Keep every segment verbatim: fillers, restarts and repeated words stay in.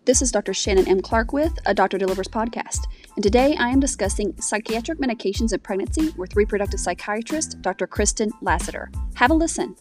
This is Doctor Shannon M. Clark with A Doctor Delivers podcast, and today I am discussing psychiatric medications in pregnancy with reproductive psychiatrist Doctor Kristen Lasater. Have a listen.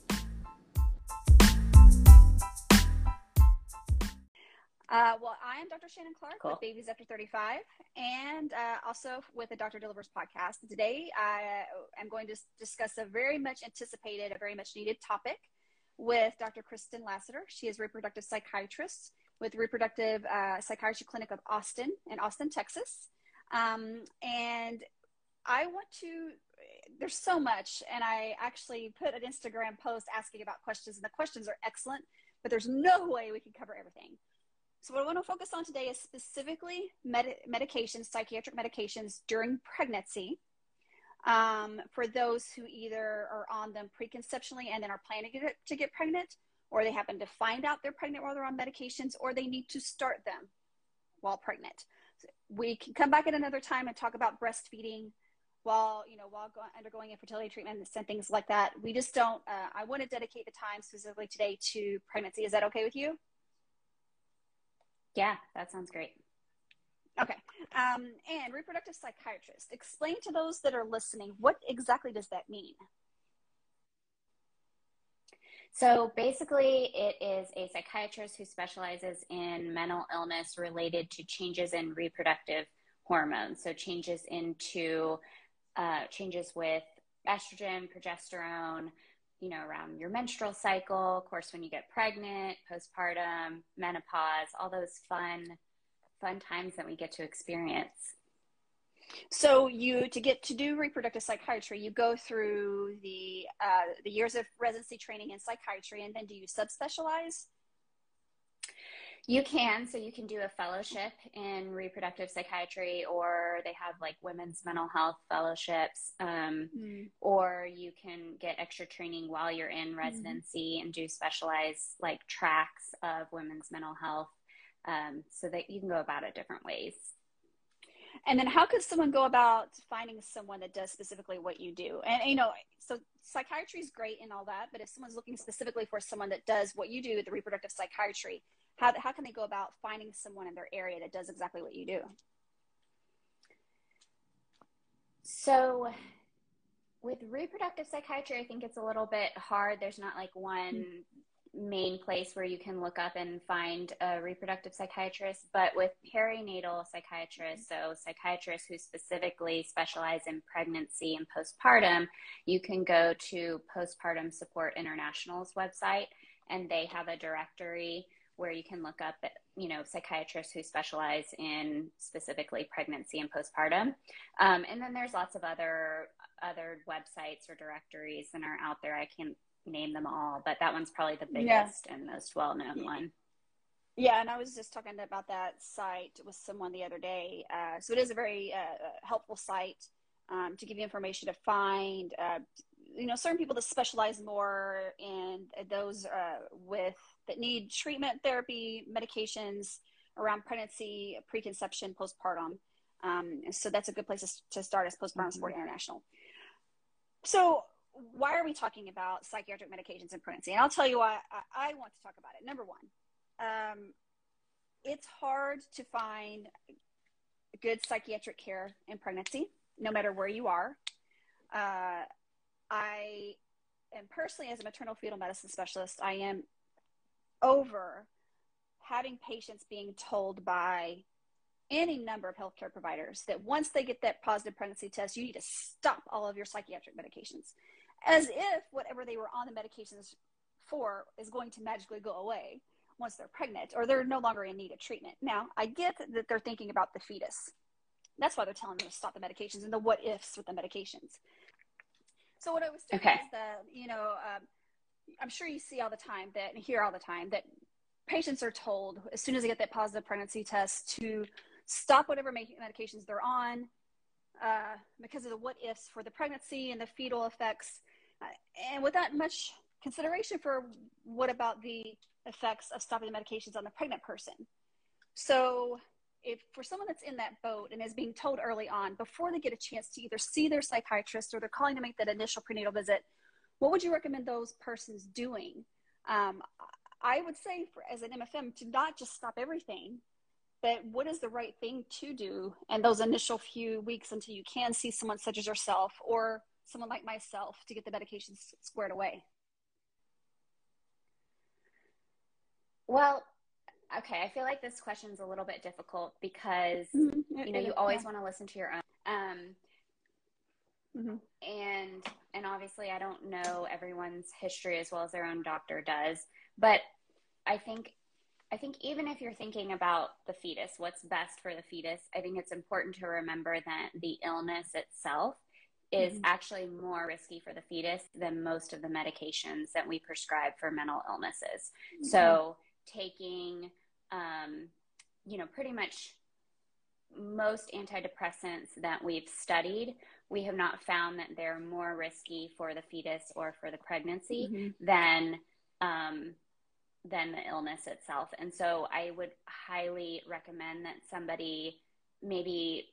Uh, well, I am Doctor Shannon Clark Cool. with Babies After thirty-five, and uh, also with the Doctor Delivers podcast. Today, I am going to discuss a very much anticipated, a very much needed topic with Doctor Kristen Lasater. She is a reproductive psychiatrist with the Reproductive uh, Psychiatry Clinic of Austin in Austin, Texas. Um, and I want to, there's so much, and I actually put an Instagram post asking about questions, and the questions are excellent, but there's no way we can cover everything. So what I want to focus on today is specifically med- medications, psychiatric medications during pregnancy um, for those who either are on them preconceptionally and then are planning to get, to get pregnant, or they happen to find out they're pregnant while they're on medications, or they need to start them while pregnant. So we can come back at another time and talk about breastfeeding while, you know, while go- undergoing infertility treatment and things like that. We just don't, uh, I want to dedicate the time specifically today to pregnancy. Is that okay with you? Yeah, that sounds great. Okay. Um, and reproductive psychiatrist, explain to those that are listening, what exactly does that mean? So basically, it is a psychiatrist who specializes in mental illness related to changes in reproductive hormones. So changes into uh, changes with estrogen, progesterone, you know, around your menstrual cycle, of course, when you get pregnant, postpartum, menopause, all those fun, fun times that we get to experience. So you, to get to do reproductive psychiatry, you go through the uh, the years of residency training in psychiatry, and then do you subspecialize? You can, so you can do a fellowship in reproductive psychiatry, or they have like women's mental health fellowships, um, mm. or you can get extra training while you're in residency mm. and do specialized like tracks of women's mental health, um, so that you can go about it different ways. And then how could someone go about finding someone that does specifically what you do? And, you know, so psychiatry is great and all that, but if someone's looking specifically for someone that does what you do, the reproductive psychiatry, how, how can they go about finding someone in their area that does exactly what you do? So with reproductive psychiatry, I think it's a little bit hard. There's not like one mm-hmm. main place where you can look up and find a reproductive psychiatrist, but with perinatal psychiatrists, so psychiatrists who specifically specialize in pregnancy and postpartum, you can go to Postpartum Support International's website, and they have a directory where you can look up, you know, psychiatrists who specialize in specifically pregnancy and postpartum. Um, and then there's lots of other other websites or directories that are out there. I can't name them all, but that one's probably the biggest yeah. and most well-known yeah. one. Yeah, and I was just talking about that site with someone the other day. Uh, so it is a very uh, helpful site um, to give you information to find, uh, you know, certain people that specialize more in those uh, with that need treatment, therapy, medications around pregnancy, preconception, postpartum. Um, so that's a good place to start as Postpartum mm-hmm. Support International. So why are we talking about psychiatric medications in pregnancy? And I'll tell you why I, I want to talk about it. Number one, um, it's hard to find good psychiatric care in pregnancy, no matter where you are. Uh, I am personally, as a maternal fetal medicine specialist, I am over having patients being told by any number of healthcare providers that once they get that positive pregnancy test, you need to stop all of your psychiatric medications, as if whatever they were on the medications for is going to magically go away once they're pregnant, or they're no longer in need of treatment. Now, I get that they're thinking about the fetus. That's why they're telling them to stop the medications and the what ifs with the medications. So what I was doing okay. is that, you know, um, I'm sure you see all the time that, and hear all the time that patients are told as soon as they get that positive pregnancy test to stop whatever medications they're on uh, because of the what ifs for the pregnancy and the fetal effects, uh, and without much consideration for what about the effects of stopping the medications on the pregnant person. So if for someone that's in that boat and is being told early on, before they get a chance to either see their psychiatrist or they're calling to make that initial prenatal visit, what would you recommend those persons doing? Um, I would say for, as an M F M to not just stop everything, but what is the right thing to do in those initial few weeks until you can see someone such as yourself or someone like myself to get the medications squared away? Well, okay, I feel like this question's a little bit difficult because, mm-hmm. you know, you always yeah. want to listen to your own. Um, mm-hmm. And, and obviously I don't know everyone's history as well as their own doctor does, but I think, I think even if you're thinking about the fetus, what's best for the fetus, I think it's important to remember that the illness itself is mm-hmm. actually more risky for the fetus than most of the medications that we prescribe for mental illnesses. Mm-hmm. So taking, um, you know, pretty much most antidepressants that we've studied, we have not found that they're more risky for the fetus or for the pregnancy mm-hmm. than, um, than the illness itself. And so I would highly recommend that somebody maybe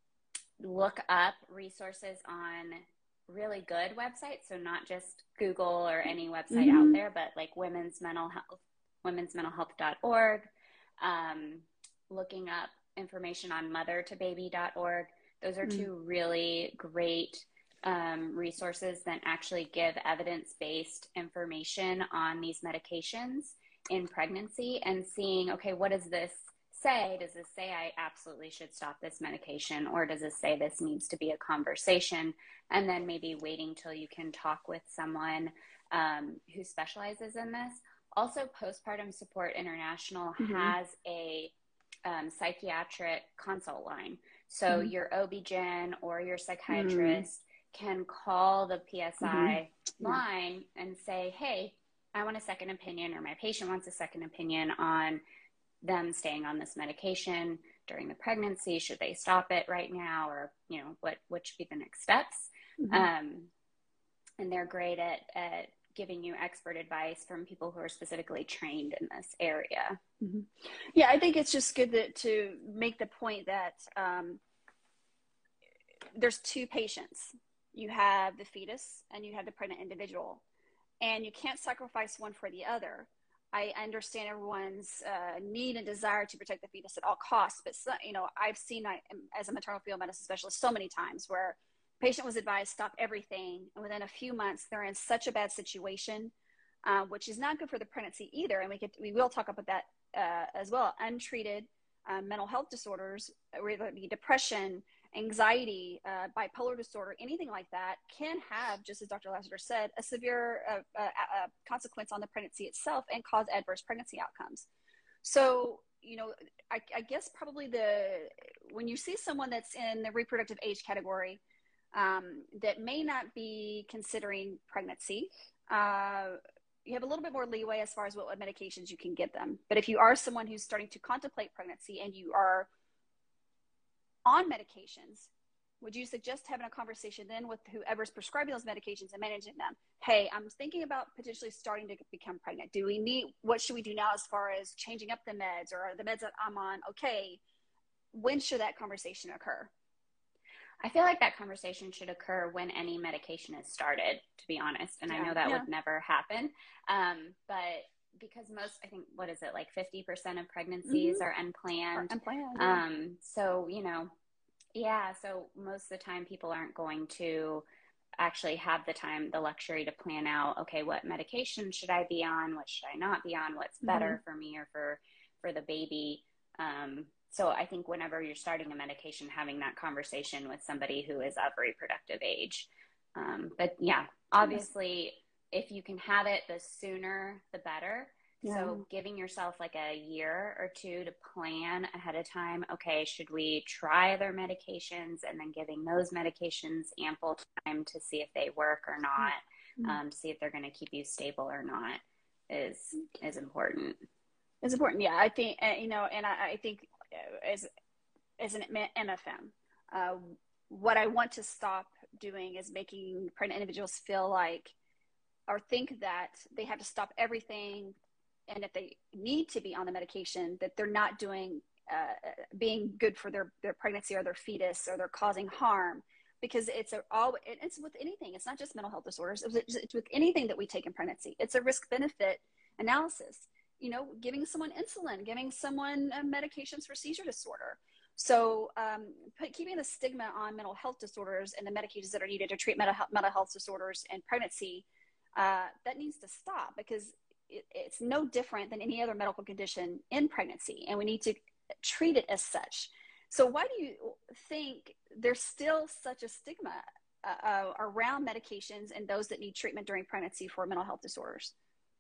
look up resources on really good websites. So not just Google or any website mm-hmm. out there, but like women's mental health, women's mental health dot org, um, looking up information on mother to baby dot org. Those are mm-hmm. two really great um, resources that actually give evidence-based information on these medications in pregnancy and seeing, okay, what does this say? Does this say I absolutely should stop this medication, or does this say this needs to be a conversation? And then maybe waiting till you can talk with someone um, who specializes in this. Also, Postpartum Support International mm-hmm. has a um, psychiatric consult line. So mm-hmm. your O B G Y N or your psychiatrist mm-hmm. can call the P S I mm-hmm. line yeah. and say, hey, I want a second opinion, or my patient wants a second opinion on them staying on this medication during the pregnancy. Should they stop it right now? Or, you know, what, what should be the next steps? Mm-hmm. Um, and they're great at, at giving you expert advice from people who are specifically trained in this area. Mm-hmm. Yeah, I think it's just good that, to make the point that um, there's two patients. You have the fetus and you have the pregnant individual, and you can't sacrifice one for the other. I understand everyone's uh, need and desire to protect the fetus at all costs, but so, you know, I've seen, I, as a maternal fetal medicine specialist, so many times where patient was advised stop everything, and within a few months they're in such a bad situation, uh, which is not good for the pregnancy either. And we could, we will talk about that uh, as well. Untreated um, mental health disorders, whether it be depression, anxiety, uh, bipolar disorder, anything like that, can have, just as Doctor Lassiter said, a severe uh, uh, uh, consequence on the pregnancy itself and cause adverse pregnancy outcomes. So, you know, I, I guess probably the, when you see someone that's in the reproductive age category um, that may not be considering pregnancy, uh, you have a little bit more leeway as far as what, what medications you can give them. But if you are someone who's starting to contemplate pregnancy and you are on medications, would you suggest having a conversation then with whoever's prescribing those medications and managing them? Hey, I'm thinking about potentially starting to become pregnant. Do we need, what should we do now as far as changing up the meds, or are the meds that I'm on okay? When should that conversation occur? I feel like that conversation should occur when any medication is started, to be honest. And yeah, I know that yeah. would never happen. Um, but because most, I think, what is it, like fifty percent of pregnancies mm-hmm. are unplanned. Or unplanned. Yeah. Um, so, you know, yeah, so most of the time people aren't going to actually have the time, the luxury to plan out, okay, what medication should I be on? What should I not be on? What's better mm-hmm. for me or for, for the baby? Um, so I think whenever you're starting a medication, having that conversation with somebody who is of reproductive age. Um, but yeah, obviously, if you can have it, the sooner, the better. Yeah. So giving yourself like a year or two to plan ahead of time. Okay, should we try other medications? And then giving those medications ample time to see if they work or not, mm-hmm. um, see if they're going to keep you stable or not is, is important. It's important. Yeah, I think, uh, you know, and I, I think as, as an M F M, uh, what I want to stop doing is making pregnant individuals feel like, or think that they have to stop everything, and if they need to be on the medication, that they're not doing, uh, being good for their, their pregnancy or their fetus, or they're causing harm. Because it's a, all, it's with anything. It's not just mental health disorders. It's, it's with anything that we take in pregnancy. It's a risk benefit analysis. you know, giving someone insulin, giving someone uh, medications for seizure disorder. So um, put, keeping the stigma on mental health disorders and the medications that are needed to treat mental, mental health disorders in pregnancy, uh, that needs to stop, because it, it's no different than any other medical condition in pregnancy, and we need to treat it as such. So why do you think there's still such a stigma uh, uh, around medications and those that need treatment during pregnancy for mental health disorders?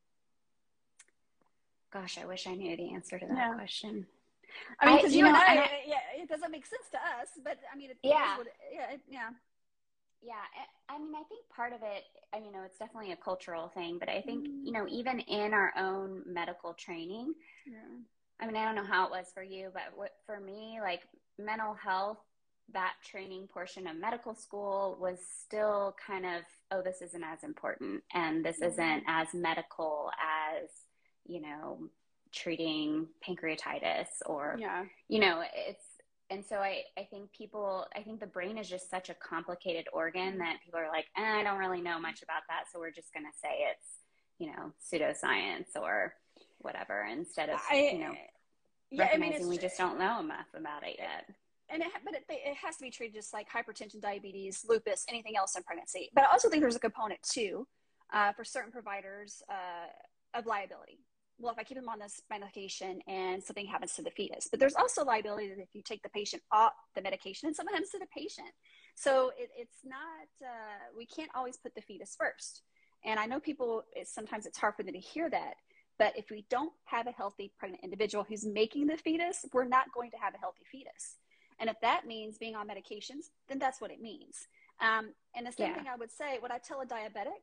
Gosh, I wish I knew the answer to that yeah. question. I mean, because you, you know, and I, and I, yeah, it doesn't make sense to us, but I mean, it, yeah. It is what it, yeah, it, yeah. Yeah. I mean, I think part of it, I mean, you know, it's definitely a cultural thing, but I think, mm. you know, even in our own medical training, yeah. I mean, I don't know how it was for you, but what, for me, like mental health, that training portion of medical school was still kind of, oh, this isn't as important, and this mm. isn't as medical as, you know, treating pancreatitis or, yeah. you know, it's, and so I, I think people, I think the brain is just such a complicated organ that people are like, eh, I don't really know much about that, so we're just going to say it's, you know, pseudoscience or whatever, instead of, I, you know, yeah, recognizing I mean, we just don't know enough about it yet. And it, but it, it has to be treated just like hypertension, diabetes, lupus, anything else in pregnancy. But I also think there's a component too, uh, for certain providers uh, of liability. Well, if I keep them on this medication and something happens to the fetus, but there's also liability that if you take the patient off the medication and something happens to the patient. So it, it's not, uh, we can't always put the fetus first. And I know people, it's, sometimes it's hard for them to hear that, but if we don't have a healthy pregnant individual who's making the fetus, we're not going to have a healthy fetus. And if that means being on medications, then that's what it means. Um, and the same yeah. thing I would say, when I tell a diabetic,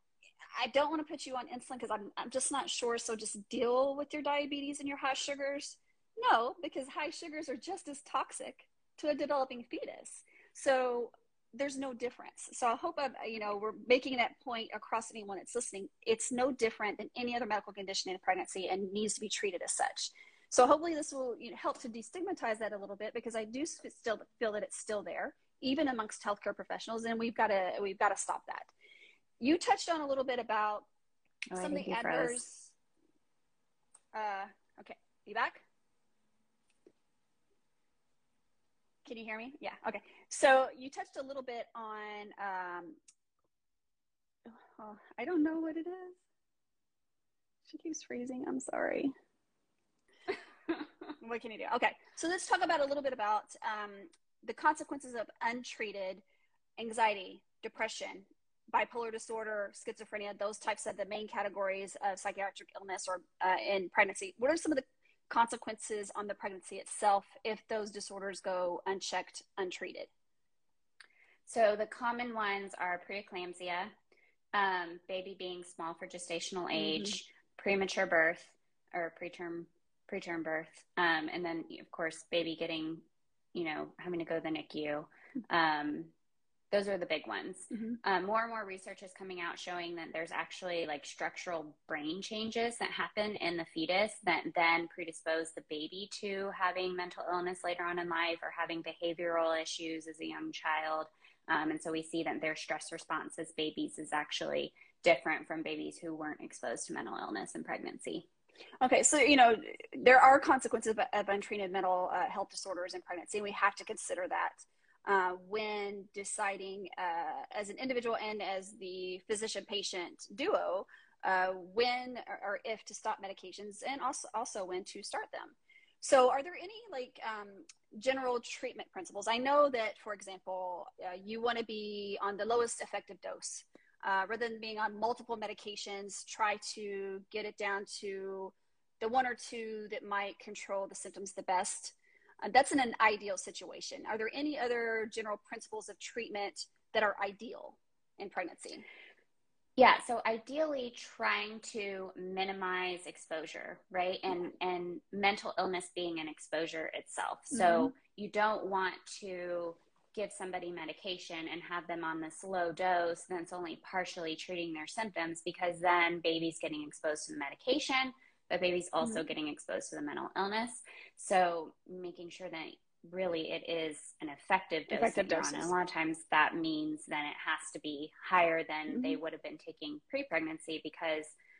I don't want to put you on insulin because I'm, I'm just not sure. So just deal with your diabetes and your high sugars. No, because high sugars are just as toxic to a developing fetus. So there's no difference. So I hope, I'm, you know, we're making that point across anyone that's listening. It's no different than any other medical condition in pregnancy and needs to be treated as such. So hopefully this will, you know, help to destigmatize that a little bit, because I do still feel that it's still there, even amongst healthcare professionals, and we've got to we've got to stop that. You touched on a little bit about oh, some of the adverse. Uh, okay, you back? Can you hear me? Yeah. Okay. So you touched a little bit on. Um, oh, I don't know what it is. She keeps freezing. I'm sorry. What can you do? Okay. So let's talk about a little bit about um, the consequences of untreated anxiety, depression, bipolar disorder, schizophrenia, those types of the main categories of psychiatric illness or uh, in pregnancy. What are some of the consequences on the pregnancy itself if those disorders go unchecked, untreated? So the common ones are preeclampsia, um, baby being small for gestational age, mm-hmm. premature birth or preterm preterm birth, um, and then of course baby getting, you know, having to go to the N I C U. Um, Those are the big ones. Mm-hmm. Um, more and more research is coming out showing that there's actually like structural brain changes that happen in the fetus that then predispose the baby to having mental illness later on in life or having behavioral issues as a young child. Um, and so we see that their stress response as babies is actually different from babies who weren't exposed to mental illness in pregnancy. Okay, so, you know, there are consequences of, of untreated mental uh, health disorders in pregnancy. We have to consider that. Uh, when deciding uh, as an individual and as the physician-patient duo, uh, when or, or if to stop medications, and also also when to start them. So are there any like um, general treatment principles? I know that, for example, uh, you want to be on the lowest effective dose. Uh, rather than being on multiple medications, try to get it down to the one or two that might control the symptoms the best. Uh, that's in an ideal situation. Are there any other general principles of treatment that are ideal in pregnancy? Yeah, so ideally trying to minimize exposure, right? And and mental illness being an exposure itself. So mm-hmm. you don't want to give somebody medication and have them on this low dose that's only partially treating their symptoms, because then baby's getting exposed to the medication, but baby's also mm-hmm. getting exposed to the mental illness. So making sure that really it is an effective dose effective that you're on. And a lot of times that means then it has to be higher than mm-hmm. they would have been taking pre-pregnancy, because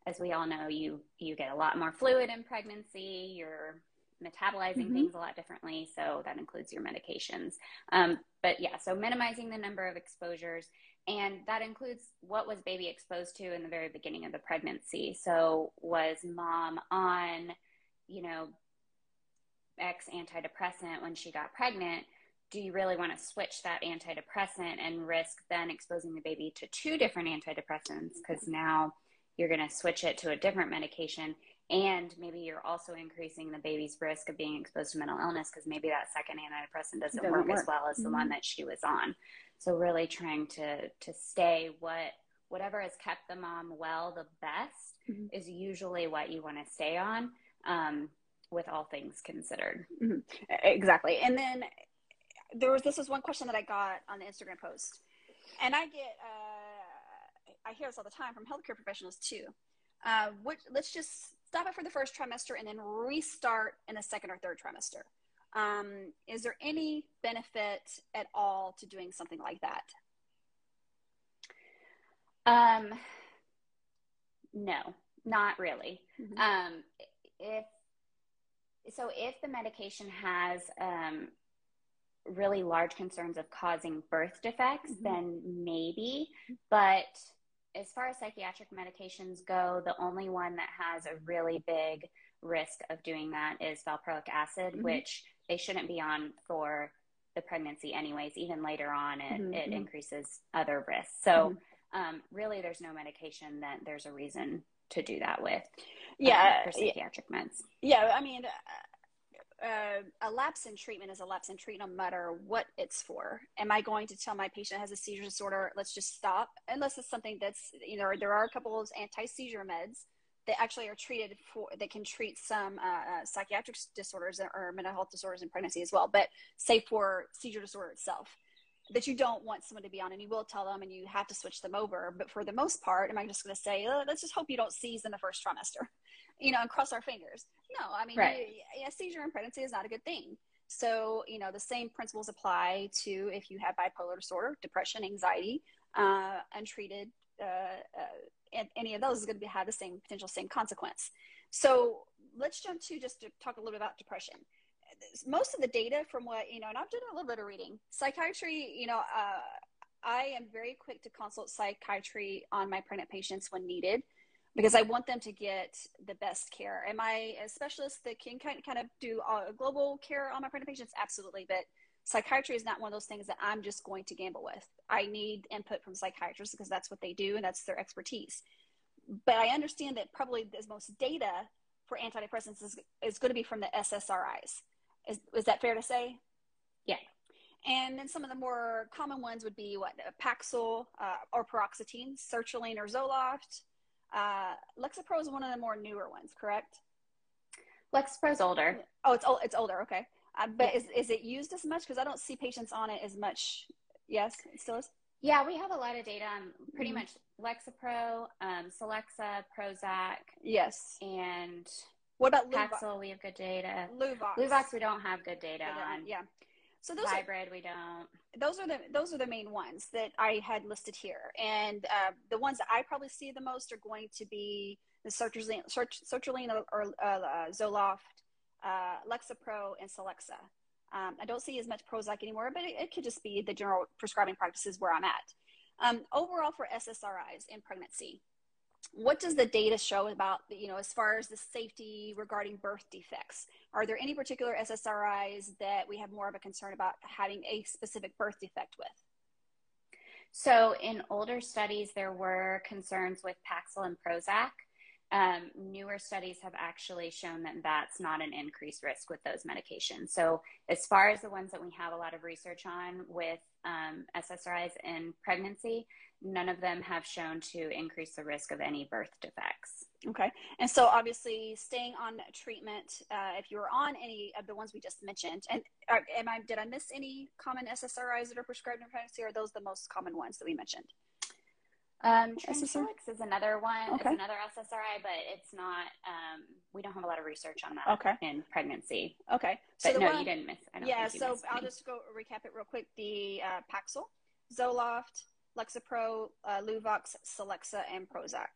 as we all know, you, you get a lot more fluid in pregnancy, you're metabolizing Mm-hmm. things a lot differently. So that includes your medications. Um, but yeah, so minimizing the number of exposures, and that includes what was baby exposed to in the very beginning of the pregnancy. So was mom on, you know, X antidepressant when she got pregnant? Do you really want to switch that antidepressant and risk then exposing the baby to two different antidepressants? Because now you're going to switch it to a different medication. And maybe you're also increasing the baby's risk of being exposed to mental illness because maybe that second antidepressant doesn't, doesn't work, work as well as mm-hmm. the one that she was on. So really trying to to stay what whatever has kept the mom well the best mm-hmm. is usually what you want to stay on, um, with all things considered. Mm-hmm. Exactly. And then there was this was one question that I got on the Instagram post, and I get uh, I hear this all the time from healthcare professionals too. Uh, what, let's just stop it for the first trimester and then restart in the second or third trimester. Um, is there any benefit at all to doing something like that? Um, no, not really. Mm-hmm. Um, if so, if the medication has um, really large concerns of causing birth defects, mm-hmm. then maybe. But as far as psychiatric medications go, the only one that has a really big risk of doing that is valproic acid, mm-hmm. which they shouldn't be on for the pregnancy anyways. Even later on, it, mm-hmm. it increases other risks. So mm-hmm. um, really, there's no medication that there's a reason to do that with. Yeah, um, for psychiatric yeah. meds. Yeah, I mean, uh, a lapse in treatment is a lapse in treatment no matter what it's for. Am I going to tell my patient has a seizure disorder, let's just stop? Unless it's something that's, you know, there are a couple of anti-seizure meds that actually are treated for, that can treat some uh, uh, psychiatric disorders or mental health disorders in pregnancy as well, but say for seizure disorder itself, that you don't want someone to be on, and you will tell them and you have to switch them over. But for the most part, am I just going to say, oh, let's just hope you don't seize in the first trimester, you know, and cross our fingers? No, I mean, right. you, a seizure in pregnancy is not a good thing. So, you know, the same principles apply to if you have bipolar disorder, depression, anxiety, uh, untreated, uh, uh, and any of those is going to be, have the same potential, same consequence. So let's jump to just to talk a little bit about depression. Most of the data from what, you know, and I've done a little bit of reading, psychiatry, you know, uh, I am very quick to consult psychiatry on my pregnant patients when needed, because I want them to get the best care. Am I a specialist that can kind of, kind of do uh, global care on my pregnant patients? Absolutely. But psychiatry is not one of those things that I'm just going to gamble with. I need input from psychiatrists because that's what they do and that's their expertise. But I understand that probably the most data for antidepressants is, is going to be from the S S R Is. Is, is that fair to say? Yeah. And then some of the more common ones would be what? Paxil uh, or paroxetine, sertraline or Zoloft. Uh, Lexapro is one of the more newer ones, correct? Lexapro's older. Oh, it's old, it's older. Okay. Uh, but yeah. is, is it used as much? Because I don't see patients on it as much. Yes, it still is? Yeah, we have a lot of data on pretty mm-hmm. much Lexapro, um, Celexa, Prozac. Yes. And what about Paxil? Luvox? We have good data. Luvox. Luvox, we don't have good data on. Yeah. So those Hybrid, are, we don't. Those are the those are the main ones that I had listed here, and uh, the ones that I probably see the most are going to be the sertraline, sertraline or, or uh, Zoloft, uh, Lexapro, and Celexa. Um, I don't see as much Prozac anymore, but it, it could just be the general prescribing practices where I'm at. Um, overall, for S S R Is in pregnancy, what does the data show about, you know, as far as the safety regarding birth defects? Are there any particular S S R Is that we have more of a concern about having a specific birth defect with? So in older studies, there were concerns with Paxil and Prozac. Um, newer studies have actually shown that that's not an increased risk with those medications. So as far as the ones that we have a lot of research on with um, S S R Is in pregnancy, none of them have shown to increase the risk of any birth defects. Okay. And so obviously staying on treatment, uh, if you were on any of the ones we just mentioned, and uh, am I, did I miss any common S S R Is that are prescribed in pregnancy, or are those the most common ones that we mentioned? Um, Tranquilix is another one. Okay. It's another S S R I, but it's not, um, we don't have a lot of research on that okay. in pregnancy. Okay. So but no, one, you didn't miss. I don't yeah. think you So missed I'll any. just go recap it real quick. The uh, Paxil, Zoloft, Lexapro, uh, Luvox, Celexa, and Prozac.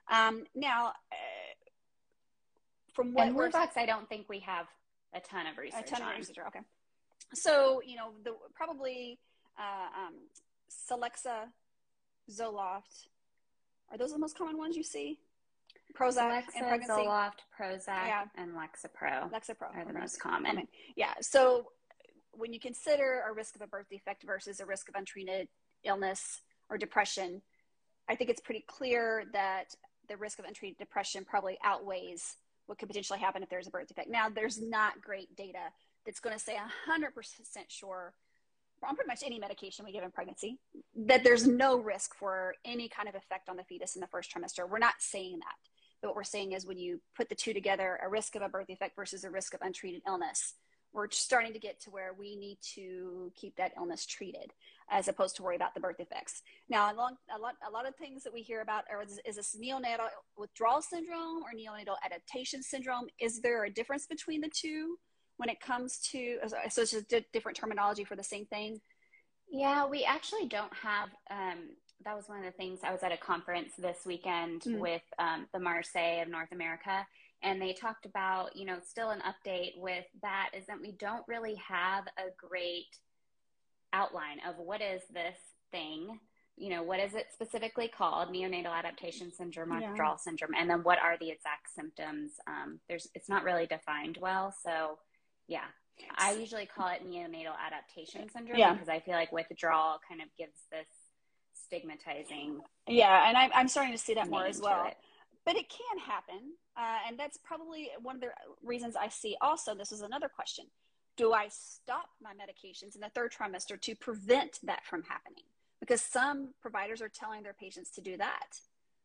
Um, now, uh, from what and we're Luvox, I don't think we have a ton of research a ton on. of research. Okay, so you know the probably uh, um, Celexa, Zoloft, are those the most common ones you see? Prozac and Celexa, pregnancy. Zoloft, Prozac, yeah. and Lexapro. Lexapro are the okay. most common. common. Yeah. So when you consider a risk of a birth defect versus a risk of untreated illness or depression, I think it's pretty clear that the risk of untreated depression probably outweighs what could potentially happen if there's a birth defect. Now, there's not great data that's going to say one hundred percent sure on pretty much any medication we give in pregnancy that there's no risk for any kind of effect on the fetus in the first trimester. We're not saying that. But what we're saying is when you put the two together, a risk of a birth defect versus a risk of untreated illness, we're starting to get to where we need to keep that illness treated as opposed to worry about the birth defects. Now, a, long, a, lot, a lot of things that we hear about are, is, is this neonatal withdrawal syndrome or neonatal adaptation syndrome? Is there a difference between the two when it comes to, so it's just different terminology for the same thing? Yeah, we actually don't have, um, that was one of the things. I was at a conference this weekend mm. with um, the Marseille of North America, and they talked about, you know, still an update with that is that we don't really have a great outline of what is this thing, you know, what is it specifically called, neonatal adaptation syndrome or yeah. withdrawal syndrome, and then what are the exact symptoms. Um, there's, it's not really defined well, so yeah. I usually call it neonatal adaptation syndrome yeah. because I feel like withdrawal kind of gives this stigmatizing. Yeah, and I'm, I'm starting to see that more as well. It. But it can happen, uh, and that's probably one of the reasons I see also, this is another question, do I stop my medications in the third trimester to prevent that from happening? Because some providers are telling their patients to do that.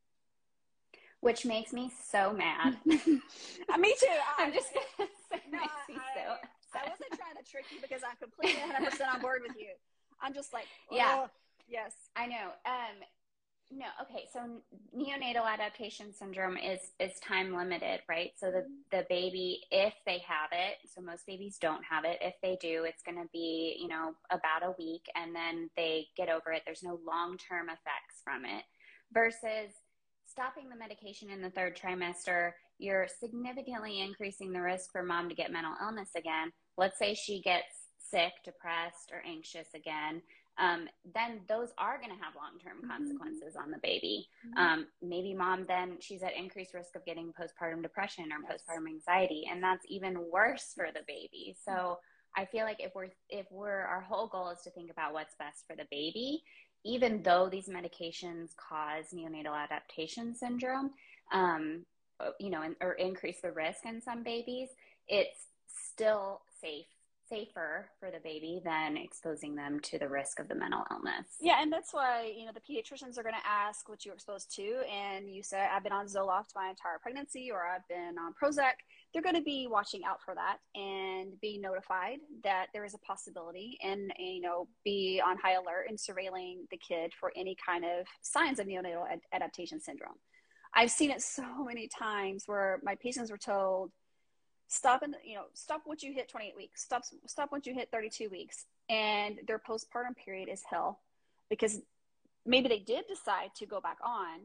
Which makes me so mad. Me too. I, I'm just going to say no, makes me I, so I wasn't trying to trick you because I'm completely one hundred percent on board with you. I'm just like, oh, yeah, yes. I know. Um, no, okay. So neonatal adaptation syndrome is, is time limited, right? So the, the baby, if they have it, so most babies don't have it. If they do, it's going to be, you know, about a week and then they get over it. There's no long-term effects from it versus stopping the medication in the third trimester, you're significantly increasing the risk for mom to get mental illness again. Let's say she gets sick, depressed, or anxious again. Um, then those are going to have long-term consequences mm-hmm. on the baby. Mm-hmm. Um, maybe mom then she's at increased risk of getting postpartum depression or yes. postpartum anxiety, and that's even worse for the baby. So mm-hmm. I feel like if we're if we're our whole goal is to think about what's best for the baby, even though these medications cause neonatal adaptation syndrome, um, you know, and, or increase the risk in some babies, it's still safe, safer for the baby than exposing them to the risk of the mental illness. Yeah, and that's why, you know, the pediatricians are going to ask what you were exposed to, and you say, I've been on Zoloft my entire pregnancy, or I've been on Prozac. They're going to be watching out for that and be notified that there is a possibility and, you know, be on high alert and surveilling the kid for any kind of signs of neonatal ad- adaptation syndrome. I've seen it so many times where my patients were told, stop and, you know, stop once you hit twenty-eight weeks, stop, stop once you hit thirty-two weeks. And their postpartum period is hell because maybe they did decide to go back on,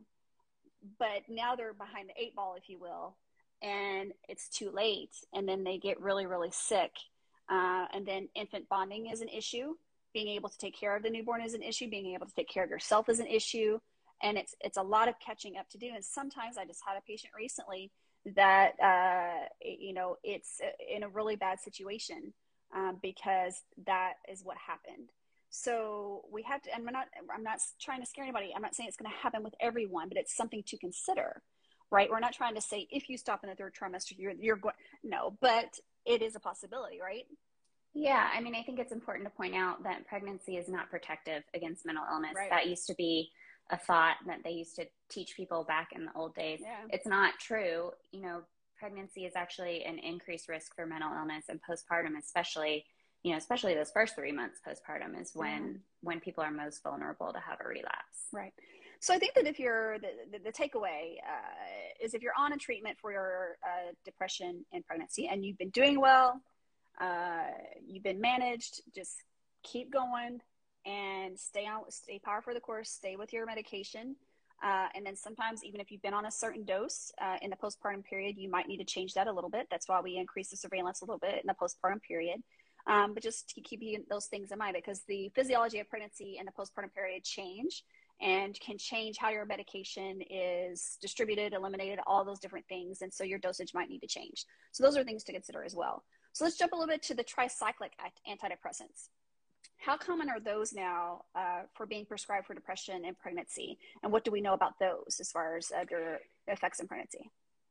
but now they're behind the eight ball, if you will, and it's too late. And then they get really, really sick. Uh, and then infant bonding is an issue. Being able to take care of the newborn is an issue. Being able to take care of yourself is an issue. And it's, it's a lot of catching up to do. And sometimes I just had a patient recently that, uh, you know, it's in a really bad situation um, because that is what happened. So we have to, and we're not, I'm not trying to scare anybody. I'm not saying it's going to happen with everyone, but it's something to consider, right? We're not trying to say, if you stop in the third trimester, you're, you're going, no, but it is a possibility, right? Yeah. I mean, I think it's important to point out that pregnancy is not protective against mental illness. Right. That used to be a thought that they used to teach people back in the old days. Yeah. It's not true. You know, pregnancy is actually an increased risk for mental illness, and postpartum, especially, you know, especially those first three months postpartum is when, yeah. when people are most vulnerable to have a relapse. Right. So I think that if you're, the, the, the takeaway uh, is if you're on a treatment for your uh, depression and pregnancy and you've been doing well, uh, you've been managed, just keep going and stay on, stay power for the course, stay with your medication. Uh, and then sometimes, even if you've been on a certain dose uh, in the postpartum period, you might need to change that a little bit. That's why we increase the surveillance a little bit in the postpartum period. Um, but just to keep those things in mind, because the physiology of pregnancy and the postpartum period change and can change how your medication is distributed, eliminated, all those different things. And so your dosage might need to change. So those are things to consider as well. So let's jump a little bit to the tricyclic antidepressants. How common are those now uh, for being prescribed for depression and pregnancy? And what do we know about those as far as uh, their effects in pregnancy?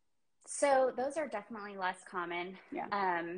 So those are definitely less common. Yeah. Um,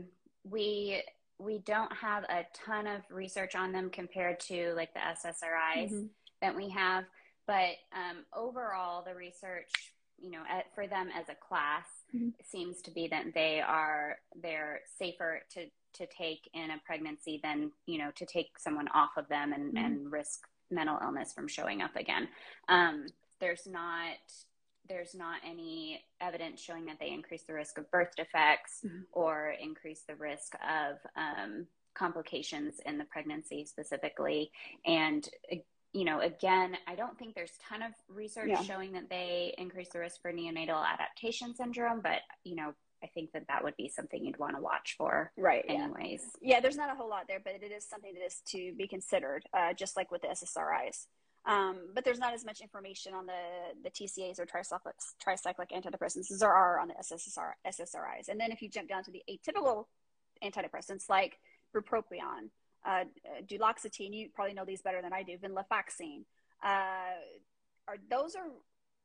we we don't have a ton of research on them compared to like the S S R Is mm-hmm. that we have. But um, overall, the research, you know, at, for them as a class mm-hmm. seems to be that they are they're safer to to take in a pregnancy than, you know, to take someone off of them and, mm-hmm. and risk mental illness from showing up again. Um, there's not, there's not any evidence showing that they increase the risk of birth defects mm-hmm. or increase the risk of um, complications in the pregnancy specifically. And, you know, again, I don't think there's a ton of research yeah. showing that they increase the risk for neonatal adaptation syndrome, but, you know, I think that that would be something you'd want to watch for. Right. Anyways. Yeah. yeah, there's not a whole lot there, but it is something that is to be considered, uh, just like with the S S R Is. Um, but there's not as much information on the, the T C As or tricyclic, tricyclic antidepressants as there are on the S S R, S S R Is. And then if you jump down to the atypical antidepressants like bupropion, uh, duloxetine, you probably know these better than I do, venlafaxine. Uh, are those are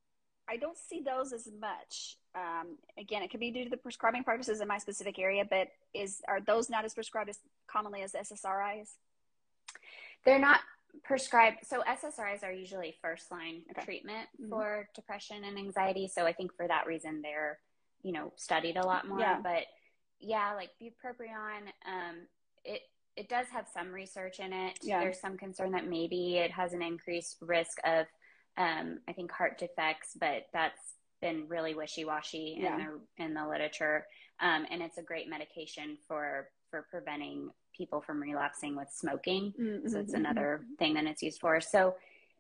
I don't see those as much. Um, again, it could be due to the prescribing practices in my specific area, but is are those not as prescribed as commonly as S S R Is? They're not prescribed. So S S R Is are usually first line okay. treatment mm-hmm. for depression and anxiety. So I think for that reason, they're, you know, studied a lot more. Yeah. But yeah, like bupropion, um, it, it does have some research in it. Yeah. There's some concern that maybe it has an increased risk of Um, I think heart defects, but that's been really wishy-washy yeah. in the in the literature. Um, and it's a great medication for for preventing people from relapsing with smoking. Mm-hmm. So it's another thing that it's used for. So,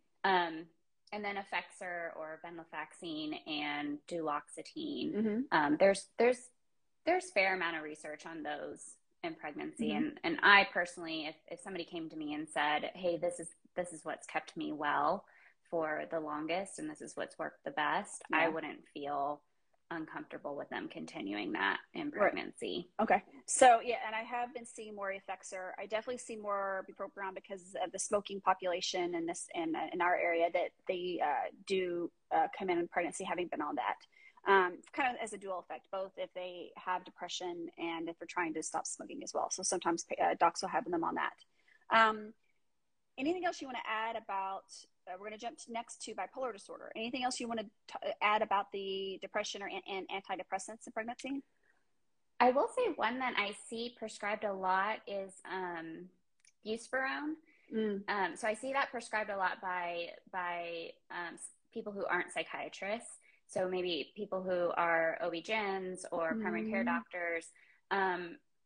um, and then Effexor or venlafaxine and duloxetine. Mm-hmm. Um, there's there's there's fair amount of research on those in pregnancy. Mm-hmm. And and I personally, if if somebody came to me and said, "Hey, this is this is what's kept me well for the longest, and this is what's worked the best," yeah. I wouldn't feel uncomfortable with them continuing that in pregnancy. Right. Okay. So yeah, and I have been seeing more Effexor. I definitely see more bupropion because of the smoking population in this in, in our area that they uh, do uh, come in in pregnancy having been on that. Um, kind of as a dual effect, both if they have depression and if they're trying to stop smoking as well. So sometimes uh, docs will have them on that. Um, anything else you want to add about Uh, we're going to jump to next to bipolar disorder. Anything else you want to t- add about the depression or and, and antidepressants in pregnancy? I will say one that I see prescribed a lot is um, buspirone. Mm. Um, so I see that prescribed a lot by by um, people who aren't psychiatrists. So maybe people who are O B G Y Ns or mm. primary care doctors. Um,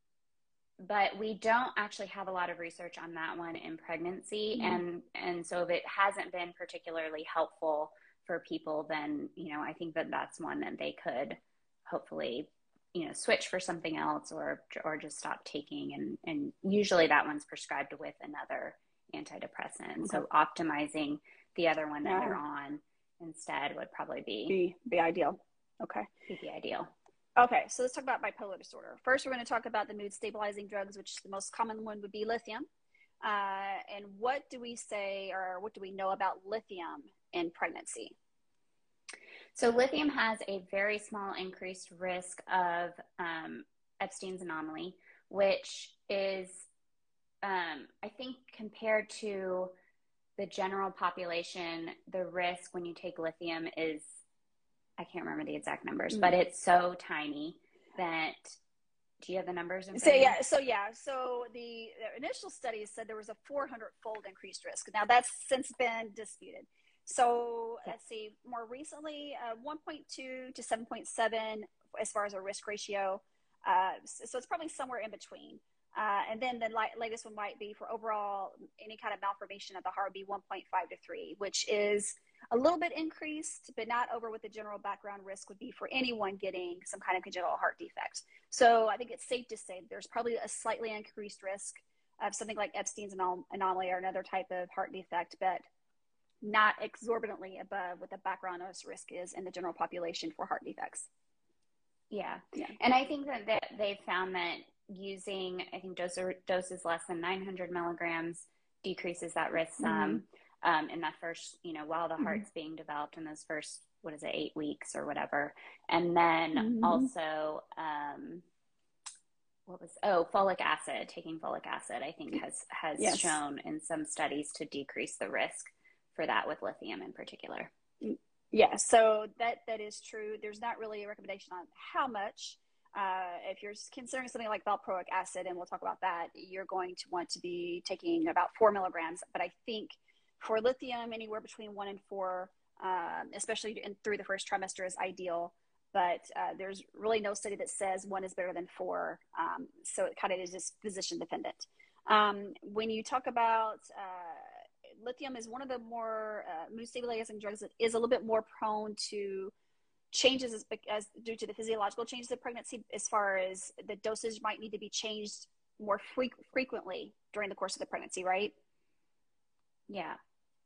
But we don't actually have a lot of research on that one in pregnancy. Mm-hmm. And, and so if it hasn't been particularly helpful for people, then, you know, I think that that's one that they could hopefully, you know, switch for something else or, or just stop taking. And, and usually that one's prescribed with another antidepressant. Okay. So optimizing the other one that yeah. they're on instead would probably be, be, be ideal. Okay. Be the ideal. Okay, so let's talk about bipolar disorder. First, we're going to talk about the mood stabilizing drugs, which the most common one would be lithium. Uh, and what do we say, or what do we know about lithium in pregnancy? So lithium has a very small increased risk of um, Epstein's anomaly, which is, um, I think, compared to the general population, the risk when you take lithium is, I can't remember the exact numbers, mm-hmm. but it's so tiny that, do you have the numbers? In so yeah, so yeah, so the, the initial studies said there was a four hundred fold increased risk. Now that's since been disputed. So yeah. let's see, more recently, uh, one point two to seven point seven as far as a risk ratio. Uh, so it's probably somewhere in between. Uh, and then the li- latest one might be for overall any kind of malformation of the heart be one point five to three, which is a little bit increased, but not over what the general background risk would be for anyone getting some kind of congenital heart defect. So I think it's safe to say there's probably a slightly increased risk of something like Epstein's anom- anomaly or another type of heart defect, but not exorbitantly above what the background risk is in the general population for heart defects. Yeah. Yeah. And I think that, that they've found that using, I think dose, doses less than nine hundred milligrams decreases that risk some mm-hmm. um, in that first, you know, while the heart's mm-hmm. being developed in those first, what is it, eight weeks or whatever. And then mm-hmm. also, um, what was, oh, folic acid, taking folic acid, I think has, has yes. shown in some studies to decrease the risk for that with lithium in particular. Yeah, so that, that is true. There's not really a recommendation on how much. Uh, if you're considering something like valproic acid, and we'll talk about that, you're going to want to be taking about four milligrams. But I think for lithium, anywhere between one and four, um, especially in, through the first trimester, is ideal. But uh, there's really no study that says one is better than four. Um, so it kind of is just physician dependent. Um, when you talk about uh, lithium is one of the more uh, mood stabilizing drugs that is a little bit more prone to changes as, as due to the physiological changes of pregnancy, as far as the dosage might need to be changed more fre- frequently during the course of the pregnancy, right? Yeah.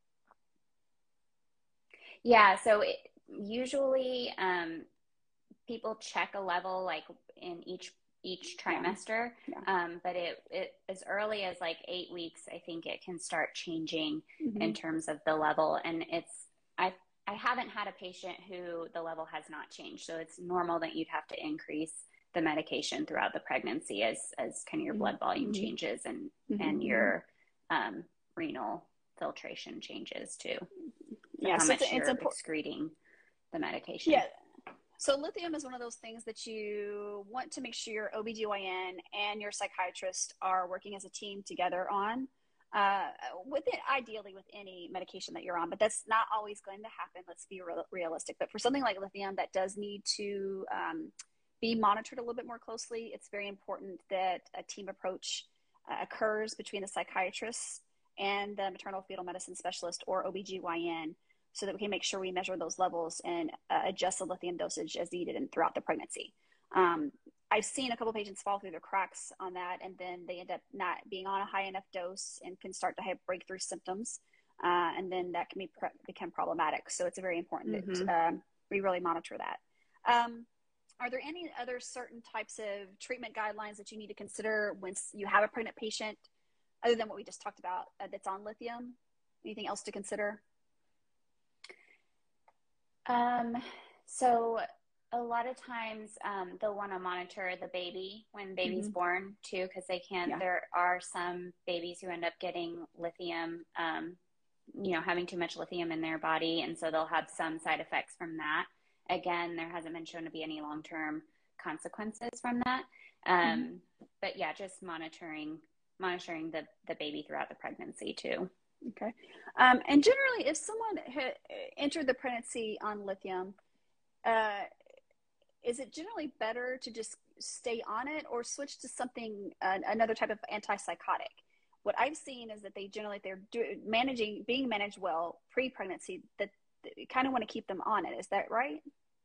Yeah. So it, usually um, people check a level like in each each trimester, yeah. Yeah. Um, but it, it as early as like eight weeks, I think it can start changing mm-hmm. in terms of the level. And it's I I haven't had a patient who the level has not changed, so it's normal that you'd have to increase the medication throughout the pregnancy as as kind of your blood volume mm-hmm. changes and mm-hmm. and your um, renal filtration changes too. So yeah, how so much it's, you're it's excreting the medication. Yeah. So lithium is one of those things that you want to make sure your O B G Y N and your psychiatrist are working as a team together on, uh, with it, ideally with any medication that you're on, but that's not always going to happen. Let's be real, realistic. But for something like lithium that does need to um, be monitored a little bit more closely, it's very important that a team approach uh, occurs between the psychiatrist and the maternal fetal medicine specialist or O B G Y N, so that we can make sure we measure those levels and uh, adjust the lithium dosage as needed and throughout the pregnancy. Um, I've seen a couple of patients fall through the cracks on that, and then they end up not being on a high enough dose and can start to have breakthrough symptoms, uh, and then that can be pre- become problematic. So it's very important mm-hmm. that um, we really monitor that. Um, are there any other certain types of treatment guidelines that you need to consider once you have a pregnant patient, other than what we just talked about, uh, that's on lithium? Anything else to consider? Um, so a lot of times um, they'll want to monitor the baby when baby's mm-hmm. born too, because they can, yeah. there are some babies who end up getting lithium, um, you know, having too much lithium in their body. And so they'll have some side effects from that. Again, there hasn't been shown to be any long-term consequences from that. Um, mm-hmm. But yeah, just monitoring, monitoring the, the baby throughout the pregnancy too. Okay. Um, and generally, if someone had entered the pregnancy on lithium, uh, is it generally better to just stay on it or switch to something, uh, another type of antipsychotic? What I've seen is that they generally, if they're do, managing, being managed well pre-pregnancy, that you kind of want to keep them on it. Is that right?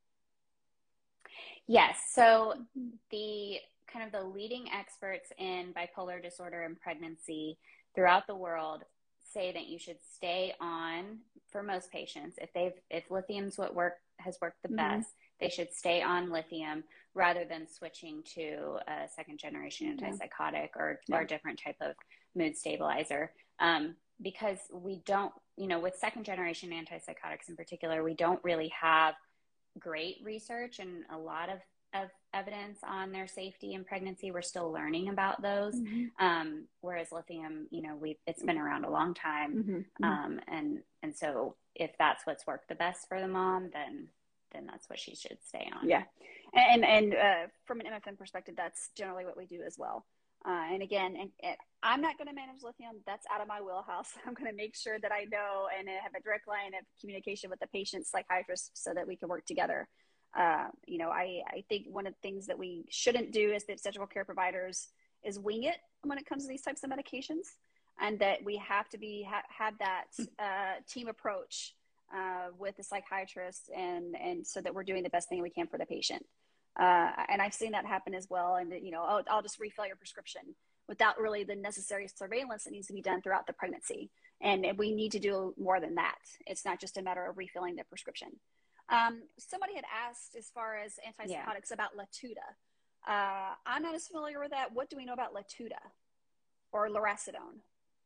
Yes. So the kind of the leading experts in bipolar disorder and pregnancy throughout the world say that you should stay on, for most patients, if they've if lithium's what work has worked the mm-hmm. best, they should stay on lithium rather than switching to a second generation antipsychotic or, yeah. or a different type of mood stabilizer. Um, because we don't, you know, with second generation antipsychotics in particular, we don't really have great research and a lot of of evidence on their safety in pregnancy. We're still learning about those. Mm-hmm. Um, whereas lithium, you know, we it's been around a long time. Mm-hmm. Um, and, and so if that's what's worked the best for the mom, then, then that's what she should stay on. Yeah. And, and, uh, from an M F M perspective, that's generally what we do as well. Uh, and again, and, and I'm not going to manage lithium. That's out of my wheelhouse. I'm going to make sure that I know and have a direct line of communication with the patient psychiatrist so that we can work together. Uh, you know, I, I think one of the things that we shouldn't do as the obstetrical care providers is wing it when it comes to these types of medications, and that we have to be ha- have that uh, team approach uh, with the psychiatrist, and, and so that we're doing the best thing we can for the patient. Uh, and I've seen that happen as well. And, you know, I'll, I'll just refill your prescription without really the necessary surveillance that needs to be done throughout the pregnancy. And we need to do more than that. It's not just a matter of refilling the prescription. Um, somebody had asked as far as antipsychotics yeah. about Latuda. Uh, I'm not as familiar with that. What do we know about Latuda or lurasidone?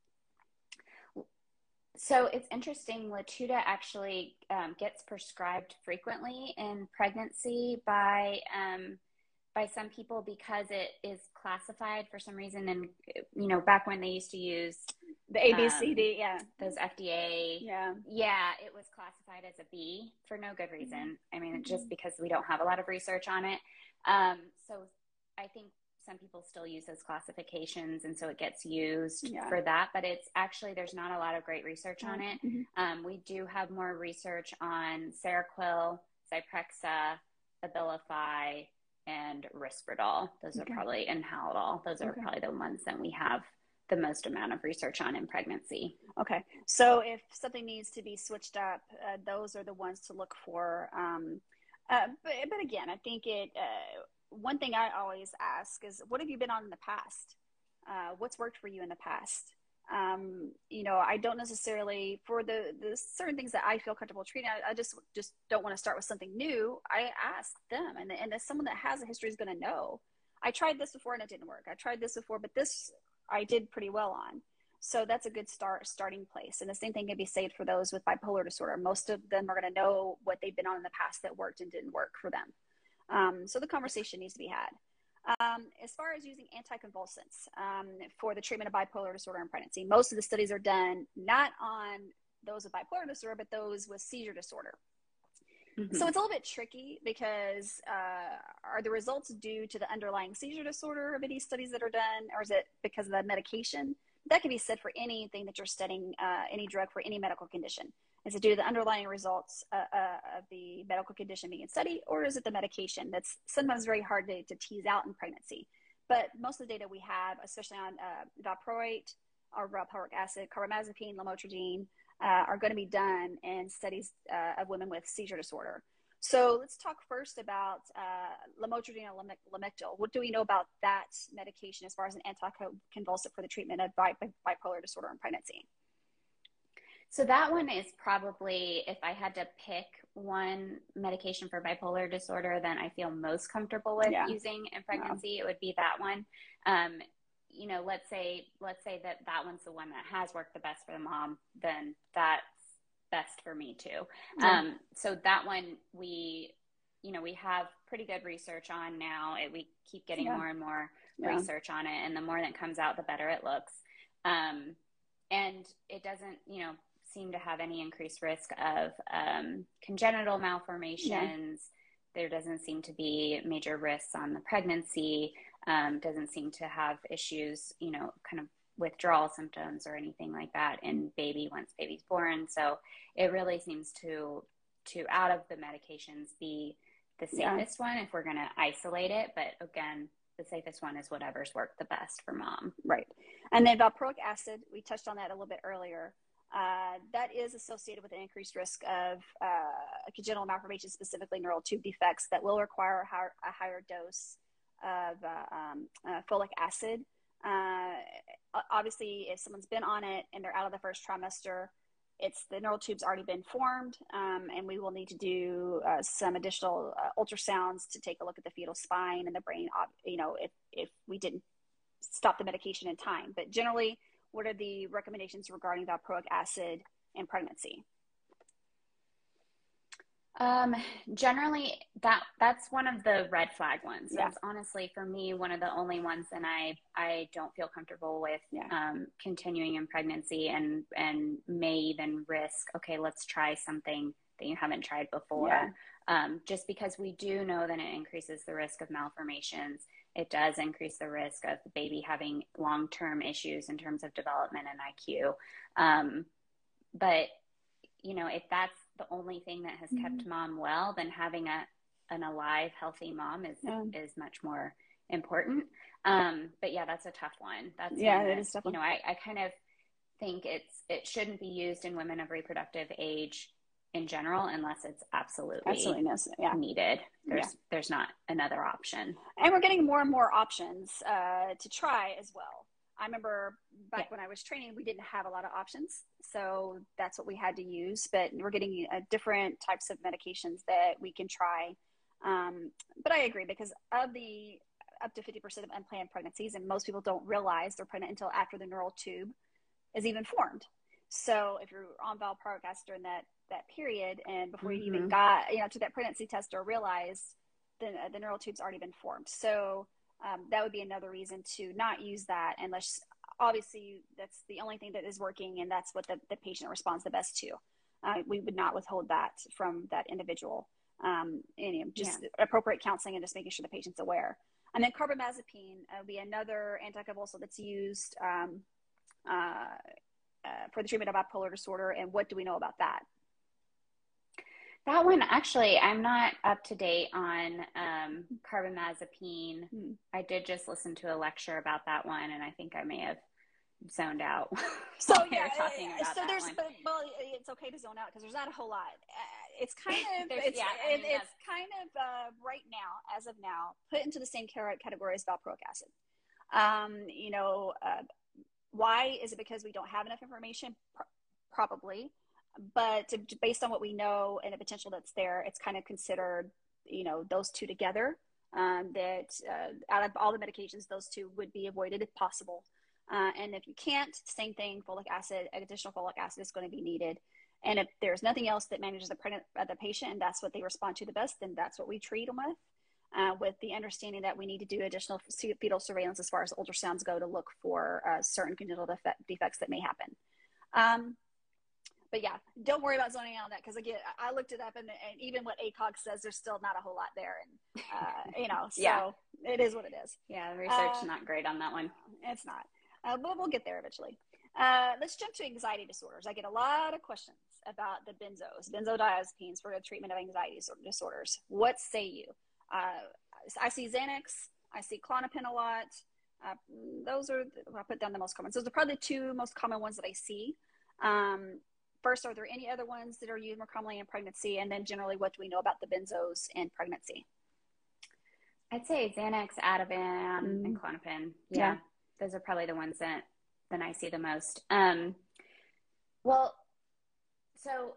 So it's interesting. Latuda actually um, gets prescribed frequently in pregnancy by um, by some people because it is classified for some reason. And, you know, back when they used to use the A B C D, um, yeah, those F D A, yeah, yeah, it was classified as a B for no good reason. I mean, mm-hmm. just because we don't have a lot of research on it. Um, so I think some people still use those classifications, and so it gets used yeah. for that. But it's actually, there's not a lot of great research on it. Mm-hmm. Um, we do have more research on Seroquel, Zyprexa, Abilify, and Risperdal. Those okay. are probably, and Haldol. Those are okay. probably the ones that we have the most amount of research on in pregnancy. Okay. So if something needs to be switched up, uh, those are the ones to look for. Um, uh, but, but again, I think it, uh, one thing I always ask is, what have you been on in the past? Uh, what's worked for you in the past? Um, you know, I don't necessarily, for the, the certain things that I feel comfortable treating, I, I just, just don't want to start with something new. I ask them, and, and as someone that has a history is going to know, I tried this before and it didn't work. I tried this before, but this I did pretty well on. So that's a good start starting place. And the same thing can be said for those with bipolar disorder. Most of them are going to know what they've been on in the past that worked and didn't work for them. Um, so the conversation needs to be had. Um, as far as using anticonvulsants um, for the treatment of bipolar disorder in pregnancy, most of the studies are done not on those with bipolar disorder, but those with seizure disorder. Mm-hmm. So it's a little bit tricky because uh, are the results due to the underlying seizure disorder of any studies that are done, or is it because of the medication? That can be said for anything that you're studying, uh, any drug for any medical condition. Is it due to the underlying results uh, uh, of the medical condition being studied, or is it the medication? That's sometimes very hard to, to tease out in pregnancy. But most of the data we have, especially on uh, valproate or valproic acid, carbamazepine, lamotrigine, Uh, are going to be done in studies uh, of women with seizure disorder. So let's talk first about uh, lamotrigine or Lamictal. What do we know about that medication as far as an anticonvulsant for the treatment of bi- bipolar disorder in pregnancy? So that one is probably, if I had to pick one medication for bipolar disorder, then I feel most comfortable with yeah. using in pregnancy, yeah. it would be that one. Um, you know, let's say, let's say that that one's the one that has worked the best for the mom, then that's best for me too. Yeah. Um, so that one we, you know, we have pretty good research on now. It, we keep getting yeah. more and more yeah. research on it. And the more that comes out, the better it looks. Um, and it doesn't, you know, seem to have any increased risk of um, congenital malformations. Yeah. There doesn't seem to be major risks on the pregnancy. Um, doesn't seem to have issues, you know, kind of withdrawal symptoms or anything like that in baby once baby's born. So it really seems to, to out of the medications, be the safest yeah. one if we're going to isolate it. But again, the safest one is whatever's worked the best for mom. Right. And then valproic acid, we touched on that a little bit earlier. Uh, that is associated with an increased risk of uh, congenital malformations, specifically neural tube defects, that will require a higher, a higher dose of uh, um, uh, folic acid. Uh, obviously, if someone's been on it and they're out of the first trimester, it's the neural tube's already been formed, um, and we will need to do uh, some additional uh, ultrasounds to take a look at the fetal spine and the brain, you know, if, if we didn't stop the medication in time. But generally, what are the recommendations regarding valproic acid in pregnancy? Um, generally that, that's one of the red flag ones. Yeah. That's honestly for me, one of the only ones that I, I don't feel comfortable with, yeah. um, continuing in pregnancy and, and may even risk, okay, let's try something that you haven't tried before. Yeah. Um, just because we do know that it increases the risk of malformations. It does increase the risk of the baby having long-term issues in terms of development and I Q. Um, but you know, if that's the only thing that has kept mm-hmm. mom well, then having a an alive, healthy mom is yeah. is much more important. Um, but yeah, that's a tough one. That's yeah, one that, it is tough. You know, I, I kind of think it's it shouldn't be used in women of reproductive age in general, unless it's absolutely, absolutely necessary. Yeah. needed. There's, yeah. there's not another option. And we're getting more and more options uh, to try as well. I remember back yeah. when I was training, we didn't have a lot of options. So that's what we had to use, but we're getting uh, different types of medications that we can try. Um, but I agree, because of the up to fifty percent of unplanned pregnancies, and most people don't realize they're pregnant until after the neural tube is even formed. So if you're on valproic acid during that, that period, and before mm-hmm. you even got, you know, to that pregnancy test or realized, the, the neural tube's already been formed. So um, that would be another reason to not use that, unless obviously that's the only thing that is working and that's what the, the patient responds the best to. Uh, we would not withhold that from that individual. Um, and you know, just yeah. appropriate counseling and just making sure the patient's aware. And then carbamazepine uh, would be another anticonvulsant that's used um, uh, uh, for the treatment of bipolar disorder. And what do we know about that? That one, actually, I'm not up to date on um, carbamazepine. Hmm. I did just listen to a lecture about that one, and I think I may have zoned out. So yeah, talking about so that there's, one. But, well, it's okay to zone out because there's not a whole lot. Uh, it's kind of, it's, yeah, I mean, it, it's kind of uh, right now, as of now, put into the same category as valproic acid. Um, you know, uh, why is it? Because we don't have enough information, probably. But to, based on what we know and the potential that's there, it's kind of considered, you know, those two together, um, that uh, out of all the medications, those two would be avoided if possible. Uh, and if you can't, same thing, folic acid, additional folic acid is going to be needed. And if there's nothing else that manages the, pregnant, uh, the patient and that's what they respond to the best, then that's what we treat them with, uh, with the understanding that we need to do additional fetal surveillance as far as ultrasounds go to look for uh, certain congenital defect, defects that may happen. Um, But yeah, don't worry about zoning out on that, because again, I looked it up, and, and even what A C O G says, there's still not a whole lot there, and uh, you know, so yeah. It is what it is. Yeah, the research is uh, not great on that one. It's not, uh, but we'll get there eventually. Uh, let's jump to anxiety disorders. I get a lot of questions about the benzos, benzodiazepines for the treatment of anxiety disorders. What say you? Uh, I see Xanax, I see Klonopin a lot. Uh, those are, I'll put down the most common. So those are probably the two most common ones that I see. Um, First, are there any other ones that are used more commonly in pregnancy? And then generally, what do we know about the benzos in pregnancy? I'd say Xanax, Ativan, mm. and Klonopin. Yeah, yeah. Those are probably the ones that, that I see the most. Um, well, so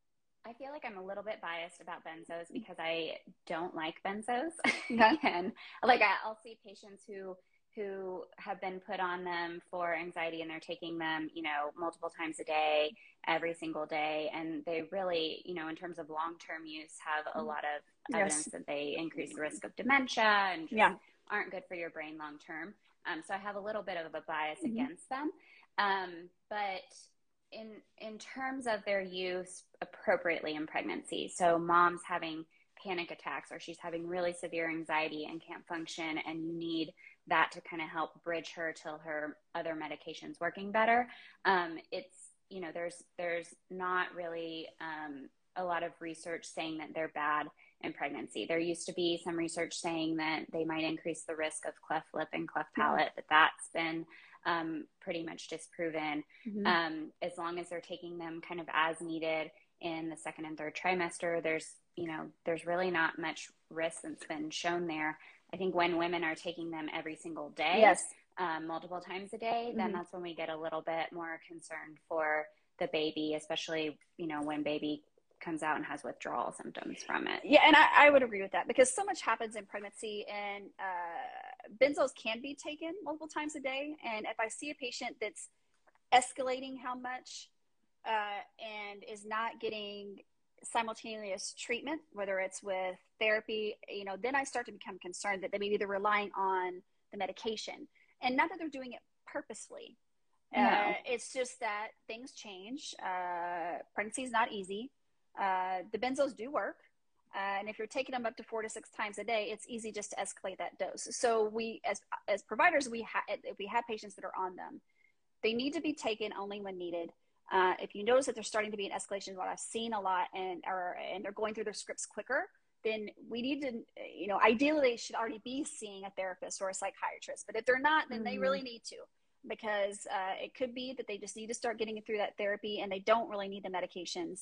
I feel like I'm a little bit biased about benzos because I don't like benzos. Okay. And like I, I'll see patients who who have been put on them for anxiety, and they're taking them, you know, multiple times a day, every single day. And they really, you know, in terms of long-term use, have a lot of evidence yes. that they increase the risk of dementia and just yeah. aren't good for your brain long-term. Um, so I have a little bit of a bias mm-hmm. against them. Um, but in, in terms of their use appropriately in pregnancy, so mom's having panic attacks, or she's having really severe anxiety and can't function, and you need that to kind of help bridge her till her other medications working better. Um, it's, you know, there's, there's not really um, a lot of research saying that they're bad in pregnancy. There used to be some research saying that they might increase the risk of cleft lip and cleft palate, but that's been um, pretty much disproven. Mm-hmm. Um, as long as they're taking them kind of as needed in the second and third trimester, there's, you know, there's really not much risk that's been shown there. I think when women are taking them every single day, yes. um, multiple times a day, then mm-hmm. that's when we get a little bit more concerned for the baby, especially, you know, when baby comes out and has withdrawal symptoms from it. Yeah, and I, I would agree with that, because so much happens in pregnancy, and uh, benzos can be taken multiple times a day. And if I see a patient that's escalating how much uh, and is not getting simultaneous treatment, whether it's with therapy, you know, then I start to become concerned that they maybe they're relying on the medication, and not that they're doing it purposefully. No. Uh, it's just that things change. Uh, pregnancy is not easy. Uh, the benzos do work. Uh, and if you're taking them up to four to six times a day, it's easy just to escalate that dose. So we, as, as providers, we ha- if we have patients that are on them, they need to be taken only when needed. Uh, if you notice that there's starting to be an escalation, what I've seen a lot, and are, and they're going through their scripts quicker, then we need to, you know, ideally they should already be seeing a therapist or a psychiatrist. But if they're not, then mm-hmm. they really need to, because uh, it could be that they just need to start getting through that therapy, and they don't really need the medications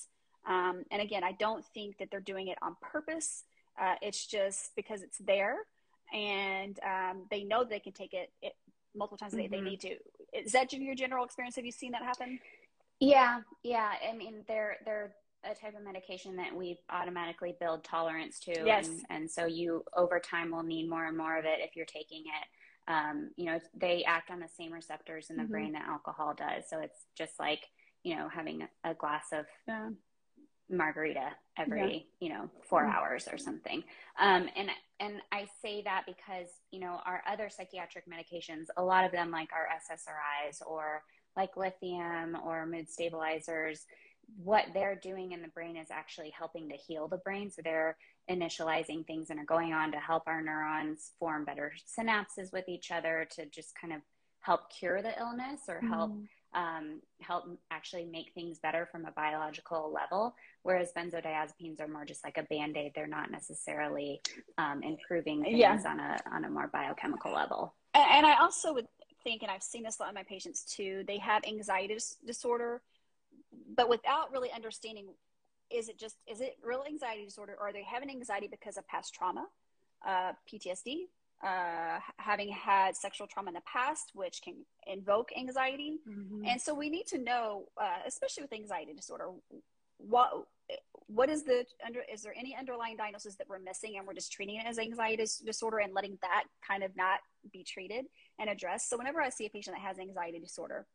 Um, and again, I don't think that they're doing it on purpose. Uh, it's just because it's there, and um, they know they can take it, it multiple times a day. Mm-hmm. They need to. Is that your general experience? Have you seen that happen? Yeah, yeah. I mean, they're they're a type of medication that we automatically build tolerance to, yes. and and so you over time will need more and more of it if you're taking it. Um, you know, they act on the same receptors in the mm-hmm. brain that alcohol does. So it's just like, you know, having a, a glass of yeah. margarita every, yeah. you know, four mm-hmm. hours or something. Um, and and I say that because, you know, our other psychiatric medications, a lot of them like our S S R Is or like lithium or mood stabilizers, what they're doing in the brain is actually helping to heal the brain. So they're initializing things and are going on to help our neurons form better synapses with each other to just kind of help cure the illness or help mm. um, help actually make things better from a biological level. Whereas benzodiazepines are more just like a Band-Aid. They're not necessarily um, improving things yeah. on a on a more biochemical level. And, and I also would think, and I've seen this a lot in my patients too, they have anxiety dis- disorder, but without really understanding, is it just, is it real anxiety disorder, or are they having anxiety because of past trauma, uh, P T S D, uh, having had sexual trauma in the past, which can invoke anxiety. Mm-hmm. And so we need to know, uh, especially with anxiety disorder, what, what is the under, is there any underlying diagnosis that we're missing and we're just treating it as anxiety disorder and letting that kind of not be treated and addressed? So whenever I see a patient that has anxiety disorder,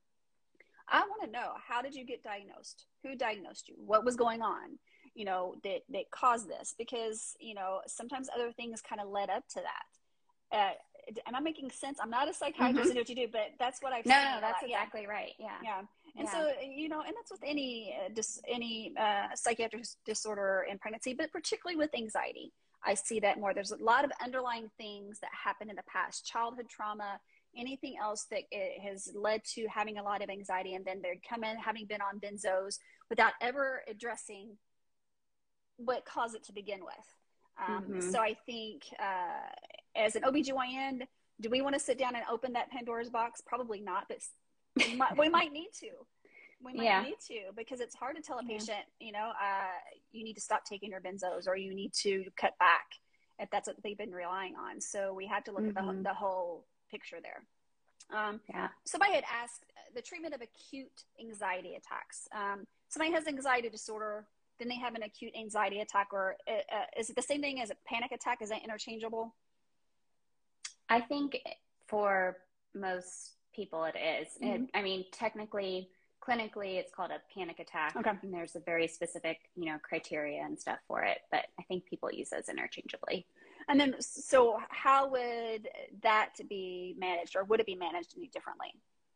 I want to know, how did you get diagnosed? Who diagnosed you? What was going on, you know, that, that caused this? Because, you know, sometimes other things kind of led up to that. Uh, am I making sense? I'm not a psychiatrist, mm-hmm. I know what you do, but that's what I've no, seen. No, that's lot. exactly yeah. right. Yeah. Yeah. And yeah. so, you know, and that's with any, uh, dis, any uh, psychiatric disorder in pregnancy, but particularly with anxiety. I see that more. There's a lot of underlying things that happened in the past, childhood trauma, anything else that it has led to having a lot of anxiety, and then they'd come in having been on benzos without ever addressing what caused it to begin with. Um, mm-hmm. So I think uh, as an O B G Y N, do we want to sit down and open that Pandora's box? Probably not, but we might, we might need to. We might yeah. need to, because it's hard to tell a patient, yeah. you know, uh, you need to stop taking your benzos, or you need to cut back if that's what they've been relying on. So we have to look mm-hmm. at the, the whole picture there. Um, yeah. Somebody had asked the treatment of acute anxiety attacks. Um, somebody has anxiety disorder, then they have an acute anxiety attack, or uh, is it the same thing as a panic attack? Is that interchangeable? I think for most people it is. Mm-hmm. It, I mean, technically, clinically, it's called a panic attack. Okay. And there's a very specific, you know, criteria and stuff for it, but I think people use those interchangeably. And then, so how would that be managed, or would it be managed any differently?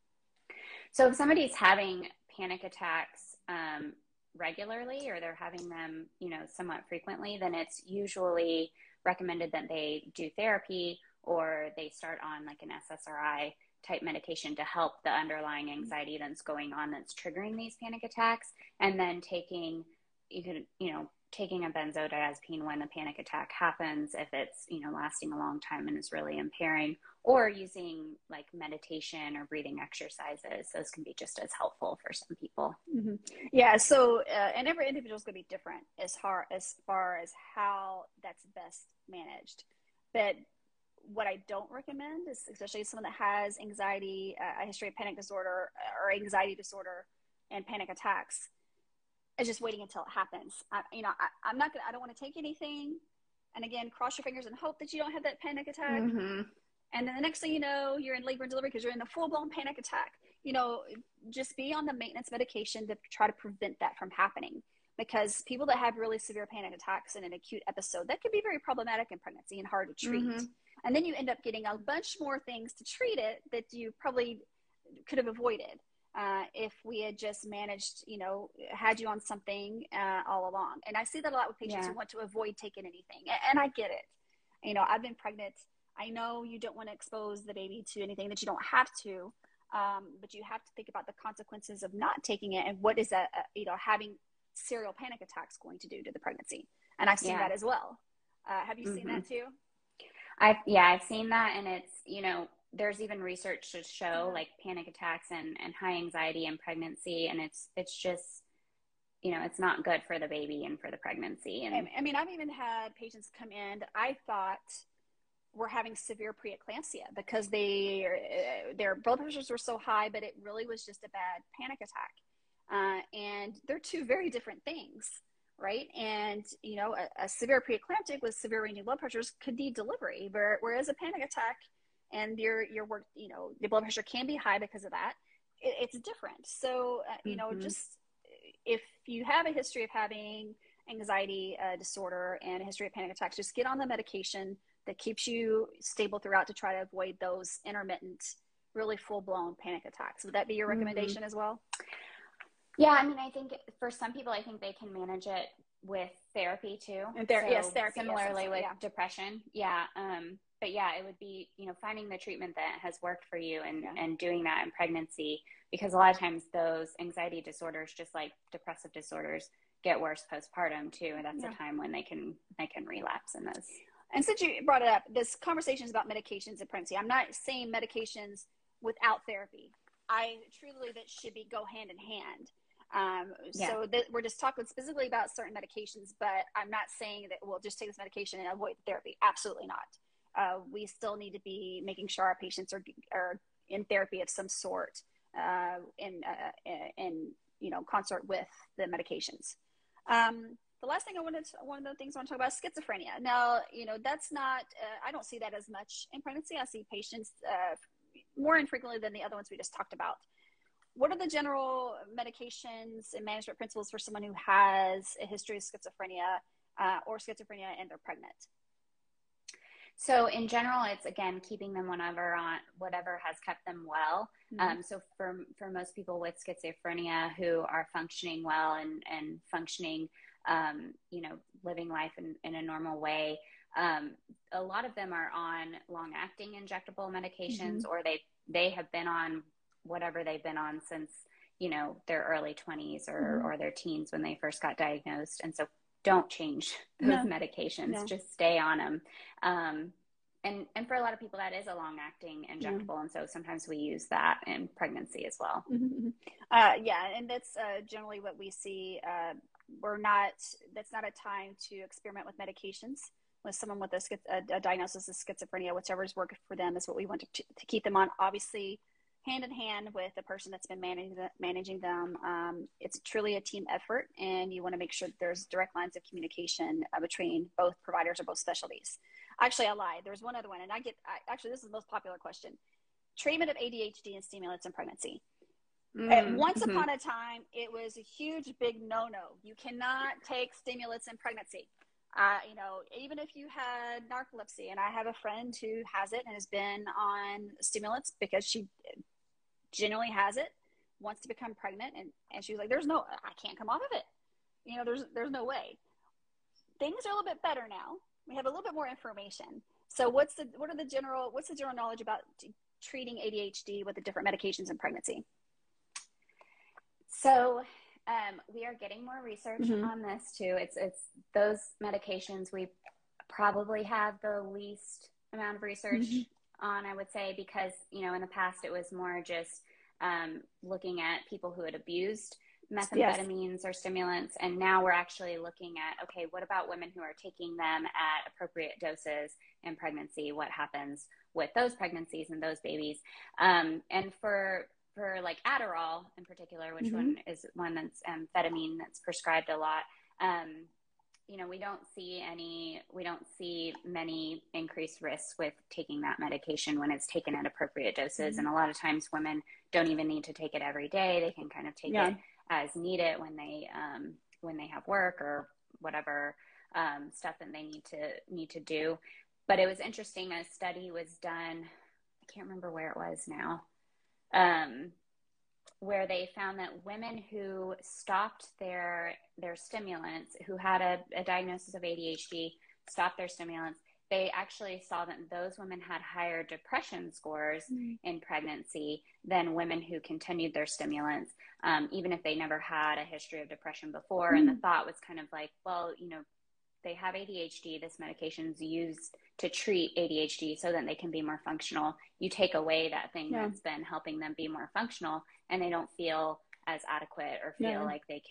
So if somebody's having panic attacks um, regularly, or they're having them, you know, somewhat frequently, then it's usually recommended that they do therapy, or they start on like an S S R I type medication to help the underlying anxiety that's going on that's triggering these panic attacks. And then taking, you could, you know, taking a benzodiazepine when the panic attack happens, if it's, you know, lasting a long time and is really impairing, or using like meditation or breathing exercises. Those can be just as helpful for some people. Mm-hmm. Yeah. So, uh, and every individual is going to be different as far, as far as how that's best managed. But what I don't recommend is, especially someone that has anxiety, uh, a history of panic disorder or anxiety disorder and panic attacks, is just waiting until it happens. I, you know, I, I'm not gonna, I don't want to take anything. And again, cross your fingers and hope that you don't have that panic attack. Mm-hmm. And then the next thing you know, you're in labor and delivery because you're in a full blown panic attack. You know, just be on the maintenance medication to try to prevent that from happening. Because people that have really severe panic attacks in an acute episode, that could be very problematic in pregnancy and hard to treat. Mm-hmm. And then you end up getting a bunch more things to treat it that you probably could have avoided. Uh, if we had just managed, you know, had you on something uh, all along. And I see that a lot with patients yeah. who want to avoid taking anything. And, and I get it. You know, I've been pregnant. I know you don't want to expose the baby to anything that you don't have to, um, but you have to think about the consequences of not taking it, and what is that, uh, you know, having serial panic attacks going to do to the pregnancy. And I've seen yeah. that as well. Uh, have you mm-hmm. seen that too? I've, yeah, I've seen that. And it's, you know, there's even research to show like panic attacks and, and high anxiety in pregnancy. And it's, it's just, you know, it's not good for the baby and for the pregnancy. And I mean, I've even had patients come in that I thought were having severe preeclampsia because they, their blood pressures were so high, but it really was just a bad panic attack. Uh, and they're two very different things, right? And, you know, a, a severe preeclamptic with severe ranging blood pressures could need delivery, whereas a panic attack and your, your work, you know, the blood pressure can be high because of that. It, it's different. So, uh, you mm-hmm. know, just if you have a history of having anxiety uh, disorder and a history of panic attacks, just get on the medication that keeps you stable throughout to try to avoid those intermittent, really full-blown panic attacks. Would that be your recommendation mm-hmm. as well? Yeah, I mean, I think for some people, I think they can manage it with therapy too. And ther- so yes, therapy. Similarly yes, with yeah. depression. Yeah. Um, but yeah, it would be, you know, finding the treatment that has worked for you and, yeah. and doing that in pregnancy, because a lot of times those anxiety disorders, just like depressive disorders, get worse postpartum too. And that's yeah. a time when they can, they can relapse in those. And since you brought it up, this conversation is about medications in pregnancy. I'm not saying medications without therapy. I truly believe that should be go hand in hand. Um, yeah. So that we're just talking specifically about certain medications, but I'm not saying that we'll just take this medication and avoid therapy. Absolutely not. Uh, we still need to be making sure our patients are, are in therapy of some sort, uh, in, uh, in, you know, consort with the medications. Um, The last thing I wanted to, one of the things I want to talk about is schizophrenia. Now, you know, that's not, uh, I don't see that as much in pregnancy. I see patients uh, more infrequently than the other ones we just talked about. What are the general medications and management principles for someone who has a history of schizophrenia uh, or schizophrenia and they're pregnant? So in general, it's, again, keeping them whenever on whatever has kept them well. Mm-hmm. Um, so for, for most people with schizophrenia who are functioning well and, and functioning Um, you know, living life in, in a normal way. Um, a lot of them are on long-acting injectable medications, mm-hmm. or they they have been on whatever they've been on since, you know, their early twenties or, mm-hmm. or their teens when they first got diagnosed. And so don't change those no. medications. No. Just stay on them. Um, and, and for a lot of people, that is a long-acting injectable. Yeah. And so sometimes we use that in pregnancy as well. Mm-hmm. Uh, yeah, and that's uh, generally what we see. Uh, we're not, that's not a time to experiment with medications with someone with a, a, a diagnosis of schizophrenia. Whichever's working for them is what we want to, to keep them on, obviously hand in hand with the person that's been managing, managing them. Um, it's truly a team effort, and you want to make sure that there's direct lines of communication uh, between both providers or both specialties. Actually, I lied. There's one other one, and I get, I, actually, this is the most popular question. Treatment of A D H D and stimulants in pregnancy. Mm, and once mm-hmm. upon a time, it was a huge, big no-no. You cannot take stimulants in pregnancy. Uh, you know, even if you had narcolepsy, and I have a friend who has it and has been on stimulants because she genuinely has it, wants to become pregnant, and, and she was like, there's no, I can't come off of it. You know, there's there's no way. Things are a little bit better now. We have a little bit more information. So what's the, what are the general, what's the general knowledge about t- treating A D H D with the different medications in pregnancy? So um, we are getting more research mm-hmm. on this too. It's it's those medications we probably have the least amount of research mm-hmm. on, I would say, because, you know, in the past it was more just um, looking at people who had abused methamphetamines yes. or stimulants. And now we're actually looking at, okay, what about women who are taking them at appropriate doses in pregnancy? What happens with those pregnancies and those babies? Um, and for For like Adderall in particular, which mm-hmm. one is one that's amphetamine that's prescribed a lot, um, you know, we don't see any, we don't see many increased risks with taking that medication when it's taken at appropriate doses. Mm-hmm. And a lot of times women don't even need to take it every day. They can kind of take yeah. it as needed when they, um, when they have work or whatever um, stuff that they need to need to do. But it was interesting. A study was done. I can't remember where it was now. Um, where they found that women who stopped their their stimulants, who had a, a diagnosis of A D H D, stopped their stimulants, they actually saw that those women had higher depression scores mm-hmm. in pregnancy than women who continued their stimulants, um, even if they never had a history of depression before. Mm-hmm. And the thought was kind of like, well, you know, they have A D H D, this medication is used to treat A D H D so that they can be more functional. You take away that thing yeah. that's been helping them be more functional, and they don't feel as adequate or feel yeah. like they can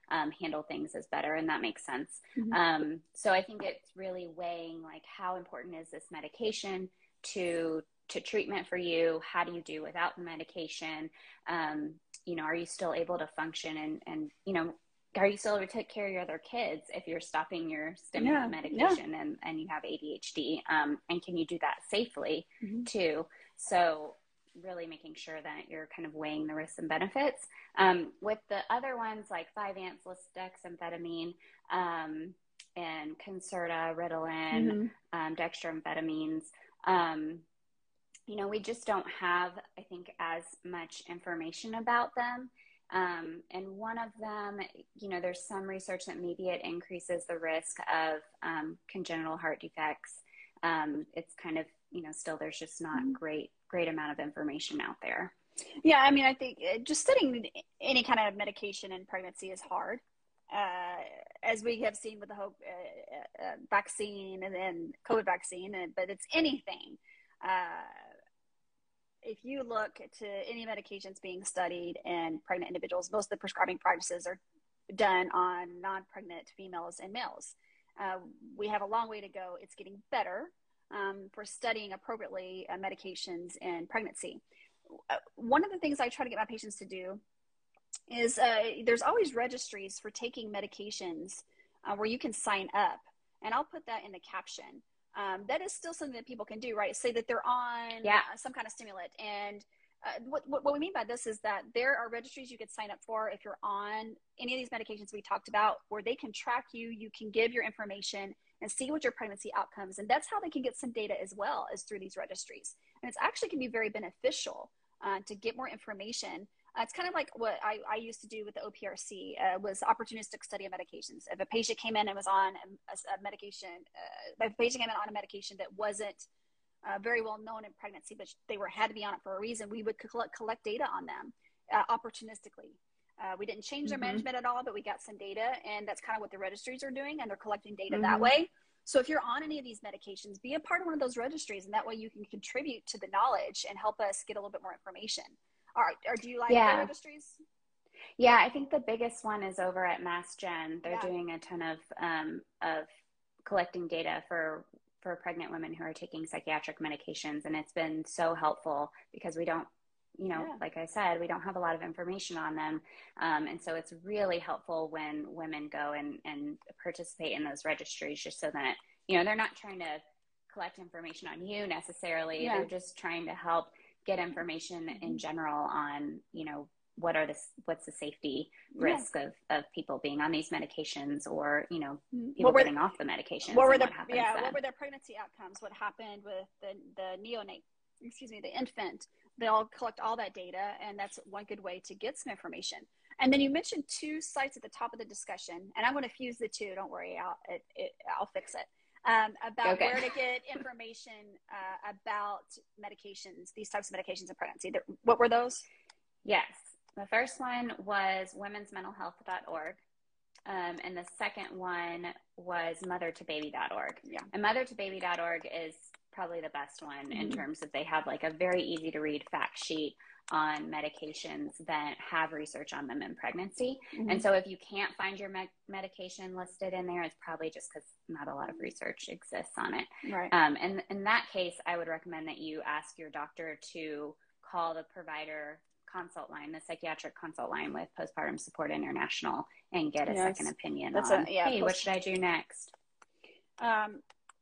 um, handle things as better. And that makes sense. Mm-hmm. Um, so I think it's really weighing like how important is this medication to to treatment for you? How do you do without the medication? Um, you know, are you still able to function and, and, you know, are you still able to take care of your other kids if you're stopping your stimulant yeah. medication yeah. and, and you have A D H D? Um, and can you do that safely mm-hmm. too? So really making sure that you're kind of weighing the risks and benefits. Um, with the other ones like Vyvanse, lisdexamfetamine, um, and Concerta, Ritalin, mm-hmm. um, dextroamphetamines, um, you know, we just don't have, I think, as much information about them. Um, and one of them, you know, there's some research that maybe it increases the risk of um, congenital heart defects. Um, it's kind of, you know, still there's just not mm-hmm. great, great amount of information out there. Yeah, I mean, I think just studying any kind of medication in pregnancy is hard. Uh, as we have seen with the Hope uh, uh, vaccine and then COVID vaccine, and, but it's anything. Uh, if you look to any medications being studied in pregnant individuals, most of the prescribing practices are done on non-pregnant females and males. Uh, we have a long way to go. It's getting better um, for studying appropriately uh, medications in pregnancy. Uh, one of the things I try to get my patients to do is uh, there's always registries for taking medications uh, where you can sign up, and I'll put that in the caption. Um, that is still something that people can do, right? Say that they're on yeah. uh, some kind of stimulant. And uh, what, what, what we mean by this is that there are registries you could sign up for if you're on any of these medications we talked about, where they can track you, you can give your information and see what your pregnancy outcomes. And that's how they can get some data as well, as through these registries. And it's actually can be very beneficial uh, to get more information. Uh, it's kind of like what I, I used to do with the O P R C, uh, was opportunistic study of medications. If a patient came in and was on a, a medication, uh, if a patient came in on a medication that wasn't uh, very well known in pregnancy, but they were had to be on it for a reason, we would collect, collect data on them uh, opportunistically. Uh, we didn't change their mm-hmm. management at all, but we got some data, and that's kind of what the registries are doing, and they're collecting data mm-hmm. that way. So if you're on any of these medications, be a part of one of those registries, and that way you can contribute to the knowledge and help us get a little bit more information. All right. Or do you like yeah. the registries? Yeah, I think the biggest one is over at Mass Gen. They're yeah. doing a ton of um, of collecting data for for pregnant women who are taking psychiatric medications, and it's been so helpful because we don't, you know, yeah. like I said, we don't have a lot of information on them, um, and so it's really helpful when women go and and participate in those registries, just so that, you know, they're not trying to collect information on you necessarily. Yeah. They're just trying to help get information in general on, you know, what are the, what's the safety risk yeah. of, of people being on these medications, or, you know, people getting the, off the medications. What were the, what yeah, then. what were their pregnancy outcomes? What happened with the, the neonate, excuse me, the infant? They'll collect all that data, and that's one good way to get some information. And then you mentioned two sites at the top of the discussion, and I'm going to fuse the two. Don't worry, I'll, it, it, I'll fix it. Um, about okay. where to get information uh, about medications, these types of medications in pregnancy. What were those? Yes. The first one was women's mental health dot org. Um, and the second one was mother to baby dot org. Yeah. And mother to baby dot org is probably the best one mm-hmm. in terms of they have like a very easy to read fact sheet on medications that have research on them in pregnancy. Mm-hmm. And so if you can't find your me- medication listed in there, it's probably just because not a lot of research exists on it. Right. Um, and in that case, I would recommend that you ask your doctor to call the provider consult line, the psychiatric consult line with Postpartum Support International, and get a yes. second opinion That's on, a, yeah, hey, post- what should I do next? Um,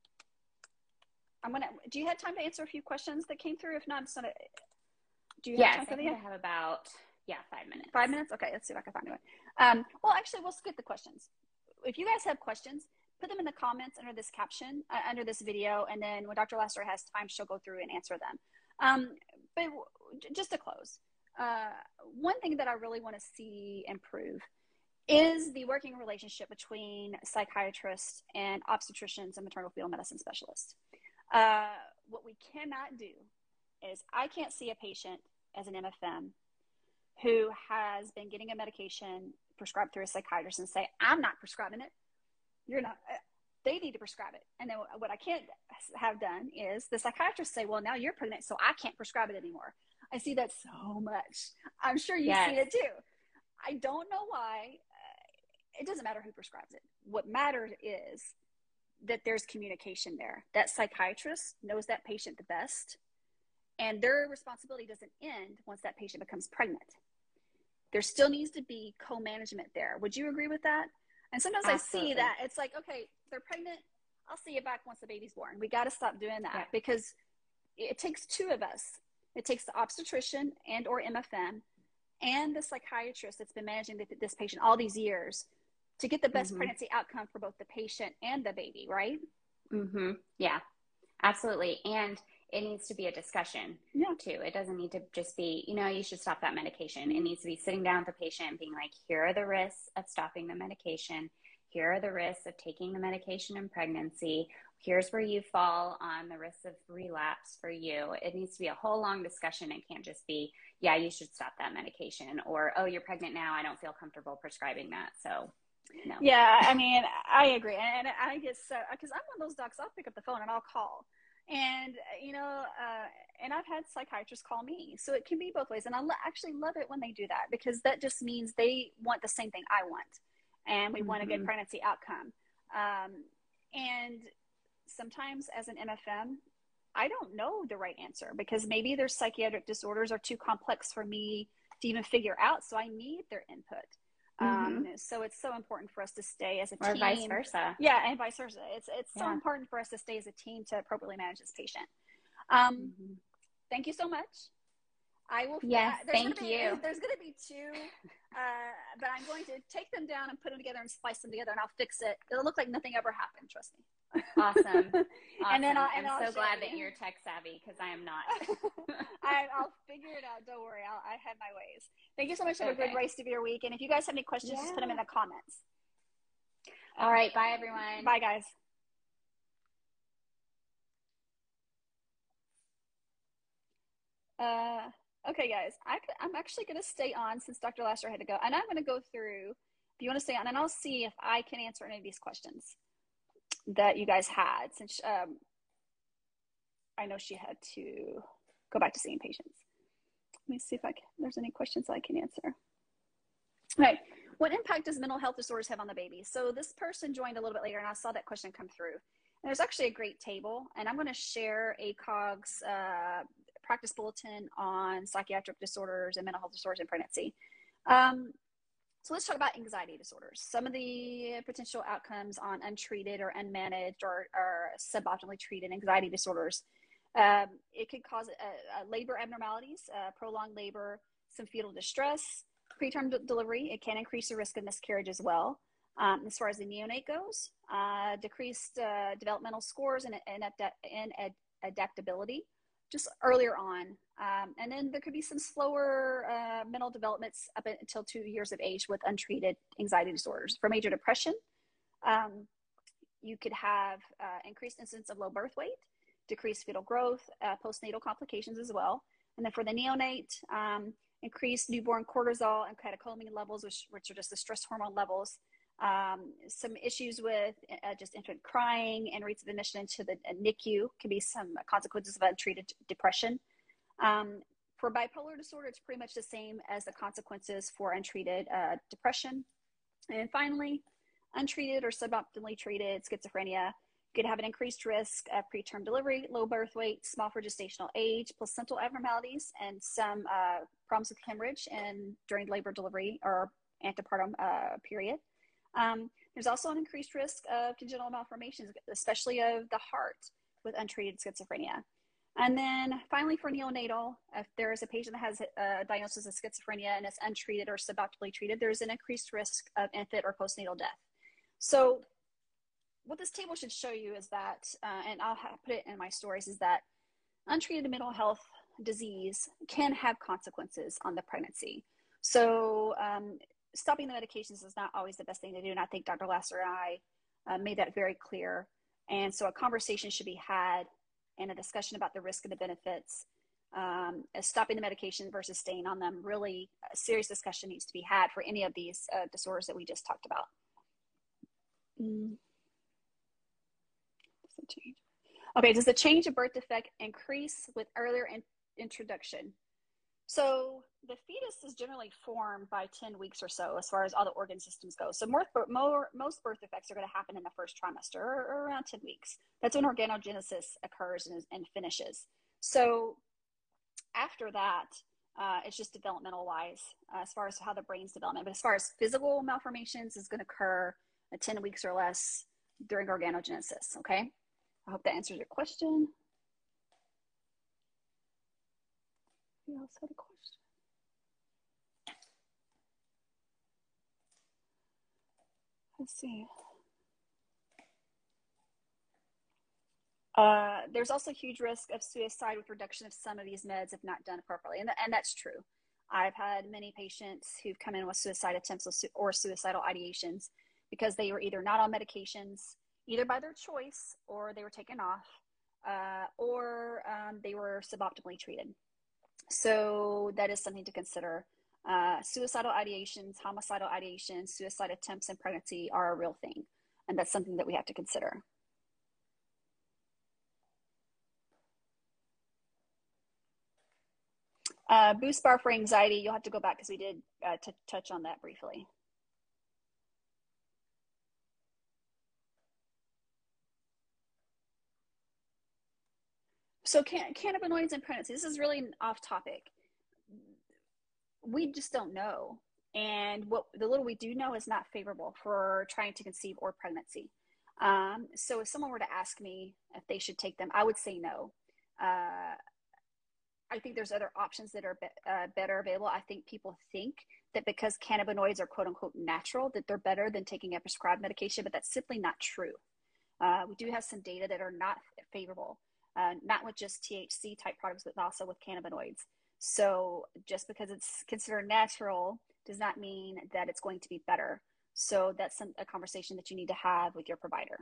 I'm going to, do you have time to answer a few questions that came through? If not, I'm just going to, do you have yes, time for I think I have about, yeah, five minutes. Five minutes? Okay, let's see if I can find one. Um, well, actually, we'll skip the questions. If you guys have questions, put them in the comments under this caption, uh, under this video, and then when Doctor Lester has time, she'll go through and answer them. Um, but w- just to close, uh, one thing that I really want to see improve is the working relationship between psychiatrists and obstetricians and maternal fetal medicine specialists. Uh, what we cannot do is I can't see a patient as an M F M who has been getting a medication prescribed through a psychiatrist and say, I'm not prescribing it. You're not. They need to prescribe it. And then what I can't have done is the psychiatrist say, well, now you're pregnant, so I can't prescribe it anymore. I see that so much. I'm sure you've yes. seen it too. I don't know why. it doesn't matter who prescribes it. What matters is that there's communication there. That psychiatrist knows that patient the best, and their responsibility doesn't end once that patient becomes pregnant. There still needs to be co-management there. Would you agree with that? And sometimes Absolutely. I see that it's like, okay, they're pregnant. I'll see you back once the baby's born. We got to stop doing that yeah. because it takes two of us. It takes the obstetrician and or M F M and the psychiatrist that's been managing this patient all these years to get the best mm-hmm. pregnancy outcome for both the patient and the baby, right? Mm-hmm. Yeah, absolutely. And it needs to be a discussion yeah. too. It doesn't need to just be, you know, you should stop that medication. It needs to be sitting down with the patient and being like, here are the risks of stopping the medication. Here are the risks of taking the medication in pregnancy. Here's where you fall on the risks of relapse for you. It needs to be a whole long discussion. It can't just be, yeah, you should stop that medication, or, oh, you're pregnant now, I don't feel comfortable prescribing that. So, no. Yeah, I mean, I agree. And I get so, because I'm one of those docs, I'll pick up the phone and I'll call. And, you know, uh, and I've had psychiatrists call me. So it can be both ways. And I lo- actually love it when they do that, because that just means they want the same thing I want. And we mm-hmm. want a good pregnancy outcome. Um, and sometimes as an M F M, I don't know the right answer, because maybe their psychiatric disorders are too complex for me to even figure out. So I need their input. Mm-hmm. Um, so it's so important for us to stay as a or team. Or vice versa. Yeah, and vice versa. It's it's yeah. so important for us to stay as a team to appropriately manage this patient. Um, mm-hmm. Thank you so much. I will. Yes, uh, thank gonna be, you. There's going to be two, uh, but I'm going to take them down and put them together and splice them together, and I'll fix it. It'll look like nothing ever happened. Trust me. Awesome. awesome. And then I'll, and I'm I'll so glad you. that you're tech savvy, because I am not. I, I'll figure it out. Don't worry. I'll, I have my ways. Thank you so much. Have okay. a good rest of your week. And if you guys have any questions, yeah. just put them in the comments. All right. Bye, everyone. Bye, guys. Uh, okay, guys. I, I'm actually going to stay on since Doctor Lasser had to go. And I'm going to go through, if you want to stay on, and I'll see if I can answer any of these questions that you guys had, since um, I know she had to go back to seeing patients. Let me see if I can, there's any questions I can answer. All right. What impact does mental health disorders have on the baby? So this person joined a little bit later, and I saw that question come through. And there's actually a great table, and I'm going to share A C O G's uh, practice bulletin on psychiatric disorders and mental health disorders in pregnancy. Um, so let's talk about anxiety disorders. Some of the potential outcomes on untreated or unmanaged or, or suboptimally treated anxiety disorders. Um, it could cause uh, uh, labor abnormalities, uh, prolonged labor, some fetal distress, preterm d- delivery. It can increase the risk of miscarriage as well. Um, as far as the neonate goes, uh, decreased uh, developmental scores and, and, and ad- adaptability just earlier on. Um, and then there could be some slower uh, mental developments up until two years of age with untreated anxiety disorders. For major depression, um, you could have uh, increased incidence of low birth weight, decreased fetal growth, uh, postnatal complications as well. And then for the neonate, um, increased newborn cortisol and catecholamine levels, which, which are just the stress hormone levels. Um, some issues with uh, just infant crying and rates of admission into the uh, N I C U can be some consequences of untreated depression. Um, for bipolar disorder, it's pretty much the same as the consequences for untreated uh, depression. And finally, untreated or suboptimally treated schizophrenia could have an increased risk of preterm delivery, low birth weight, small for gestational age, placental abnormalities, and some uh, problems with hemorrhage and during labor delivery or antepartum uh, period. Um, there's also an increased risk of congenital malformations, especially of the heart with untreated schizophrenia. And then finally, for neonatal, if there is a patient that has a diagnosis of schizophrenia and is untreated or suboptimally treated, there's an increased risk of infant or postnatal death. So what this table should show you is that, uh, and I'll have, put it in my stories, is that untreated mental health disease can have consequences on the pregnancy. So um, stopping the medications is not always the best thing to do. And I think Doctor Lasser and I uh, made that very clear. And so a conversation should be had and a discussion about the risk and the benefits. Um, as stopping the medication versus staying on them, really a serious discussion needs to be had for any of these uh, disorders that we just talked about. Mm. Does it change? Okay, does the change of birth defect increase with earlier in- introduction? So the fetus is generally formed by ten weeks or so, as far as all the organ systems go. So more, more, most birth defects are going to happen in the first trimester, or, or around ten weeks. That's when organogenesis occurs and, and finishes. So after that, uh, it's just developmental wise, uh, as far as how the brain's development. But as far as physical malformations is going to occur at ten weeks or less during organogenesis. Okay. I hope that answers your question. Who else had a question? Let's see. Uh, there's also huge risk of suicide with reduction of some of these meds if not done appropriately. And, th- and that's true. I've had many patients who've come in with suicide attempts or, su- or suicidal ideations because they were either not on medications, either by their choice, or they were taken off, uh, or um, they were suboptimally treated. So that is something to consider. Uh, suicidal ideations, homicidal ideations, suicide attempts in pregnancy are a real thing. And that's something that we have to consider. Uh, boost bar for anxiety, you'll have to go back because we did uh, t- touch on that briefly. So can- cannabinoids and pregnancy, this is really off topic. We just don't know. And what the little we do know is not favorable for trying to conceive or pregnancy. Um, so if someone were to ask me if they should take them, I would say no. Uh, I think there's other options that are be, uh, better available. I think people think that because cannabinoids are quote unquote natural, that they're better than taking a prescribed medication, but that's simply not true. Uh, we do have some data that are not favorable, uh, not with just T H C type products, but also with cannabinoids. So just because it's considered natural does not mean that it's going to be better. So that's some, a conversation that you need to have with your provider.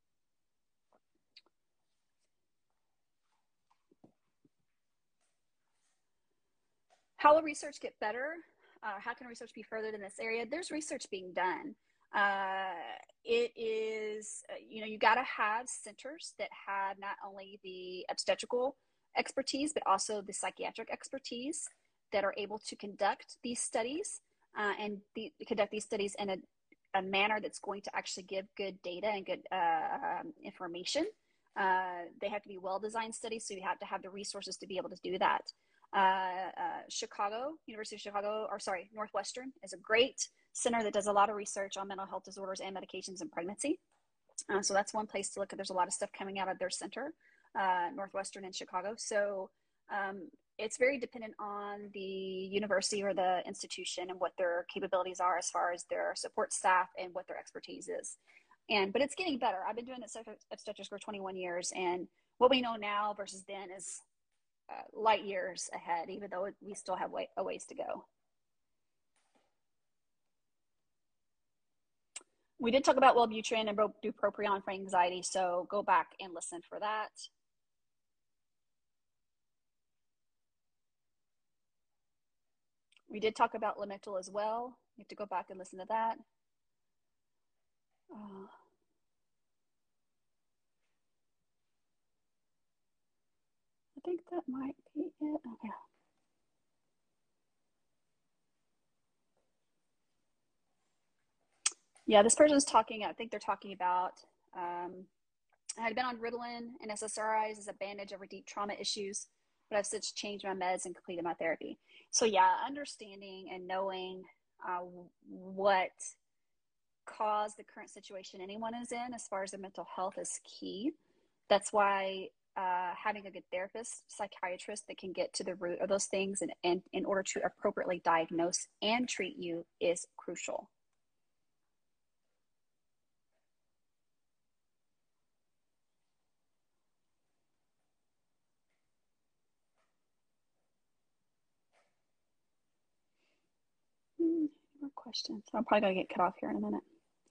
How will research get better? Uh, how can research be furthered in this area? There's research being done. Uh, it is, uh, you know, you got to have centers that have not only the obstetrical expertise, but also the psychiatric expertise that are able to conduct these studies uh, and the, conduct these studies in a, a manner that's going to actually give good data and good uh, um, information. Uh, they have to be well-designed studies, so you have to have the resources to be able to do that. Uh, uh, Chicago, University of Chicago, or sorry, Northwestern is a great center that does a lot of research on mental health disorders and medications in pregnancy. Uh, so that's one place to look at. There's a lot of stuff coming out of their center, uh, Northwestern in Chicago. So um, it's very dependent on the university or the institution and what their capabilities are as far as their support staff and what their expertise is. And but it's getting better. I've been doing this obstetrics for twenty-one years, and what we know now versus then is Uh, light years ahead, even though we still have way, a ways to go. We did talk about Wellbutrin and bupropion for anxiety, so go back and listen for that. We did talk about Lamictal as well. You have to go back and listen to that. Uh, I think that might be it. Okay. Yeah, this person's talking, I think they're talking about, um, I had been on Ritalin and S S R Is as a bandage over deep trauma issues, but I've since changed my meds and completed my therapy. So yeah, understanding and knowing uh, what caused the current situation anyone is in as far as their mental health is key. That's why uh, having a good therapist, psychiatrist that can get to the root of those things and, and in order to appropriately diagnose and treat you is crucial. Hmm, more questions. I'm probably going to get cut off here in a minute.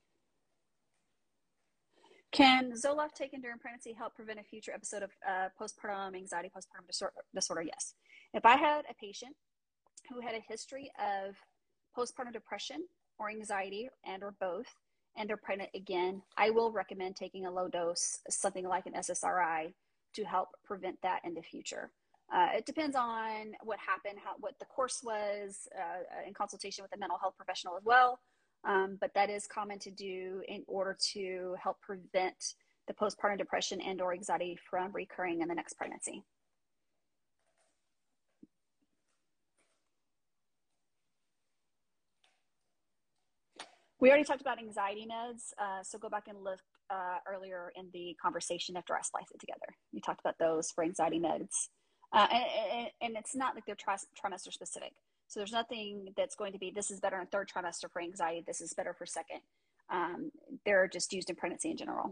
Can Zoloft taken during pregnancy help prevent a future episode of uh, postpartum anxiety, postpartum disorder, disorder? Yes. If I had a patient who had a history of postpartum depression or anxiety and or both, and they're pregnant again, I will recommend taking a low dose, something like an S S R I, to help prevent that in the future. Uh, it depends on what happened, how, what the course was, uh, in consultation with a mental health professional as well. Um, but that is common to do in order to help prevent the postpartum depression and or anxiety from recurring in the next pregnancy. We already talked about anxiety meds, uh, so go back and look uh, earlier in the conversation after I splice it together. We talked about those for anxiety meds. Uh, and, and, and it's not like they're tri trimester specific. So there's nothing that's going to be, this is better in third trimester for anxiety, this is better for second. Um, they're just used in pregnancy in general.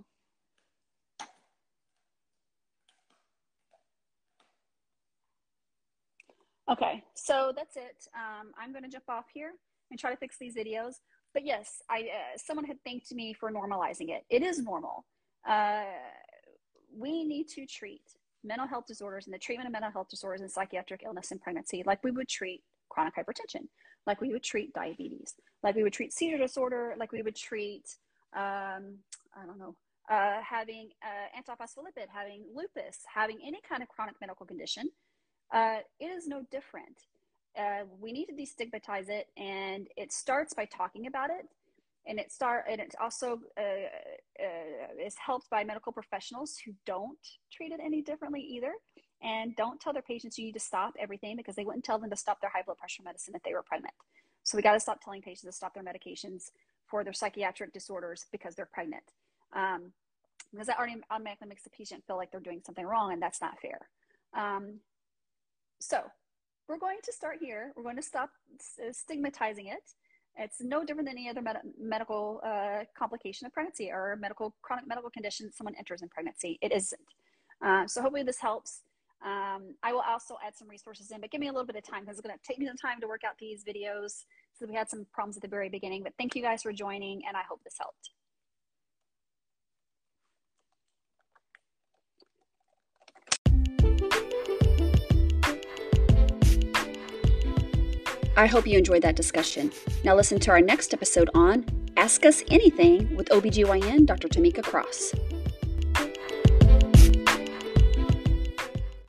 Okay, so that's it. Um, I'm going to jump off here and try to fix these videos. But yes, I, uh, someone had thanked me for normalizing it. It is normal. Uh, we need to treat mental health disorders and the treatment of mental health disorders and psychiatric illness in pregnancy like we would treat chronic hypertension, like we would treat diabetes, like we would treat seizure disorder, like we would treat, um, I don't know, uh, having uh, antiphospholipid, having lupus, having any kind of chronic medical condition. Uh, it is no different. Uh, we need to destigmatize it, and it starts by talking about it, and it start and it also uh, uh, is helped by medical professionals who don't treat it any differently either, and don't tell their patients you need to stop everything, because they wouldn't tell them to stop their high blood pressure medicine if they were pregnant. So we got to stop telling patients to stop their medications for their psychiatric disorders because they're pregnant, um, because that already automatically makes the patient feel like they're doing something wrong, and that's not fair. Um, so we're going to start here. We're going to stop stigmatizing it. It's no different than any other med medical uh, complication of pregnancy or medical chronic medical condition someone enters in pregnancy. It isn't. Uh, so hopefully this helps. Um, I will also add some resources in, but give me a little bit of time because it's going to take me some time to work out these videos. So we had some problems at the very beginning, but thank you guys for joining, and I hope this helped. I hope you enjoyed that discussion. Now listen to our next episode on Ask Us Anything with O B G Y N Doctor Tamika Cross.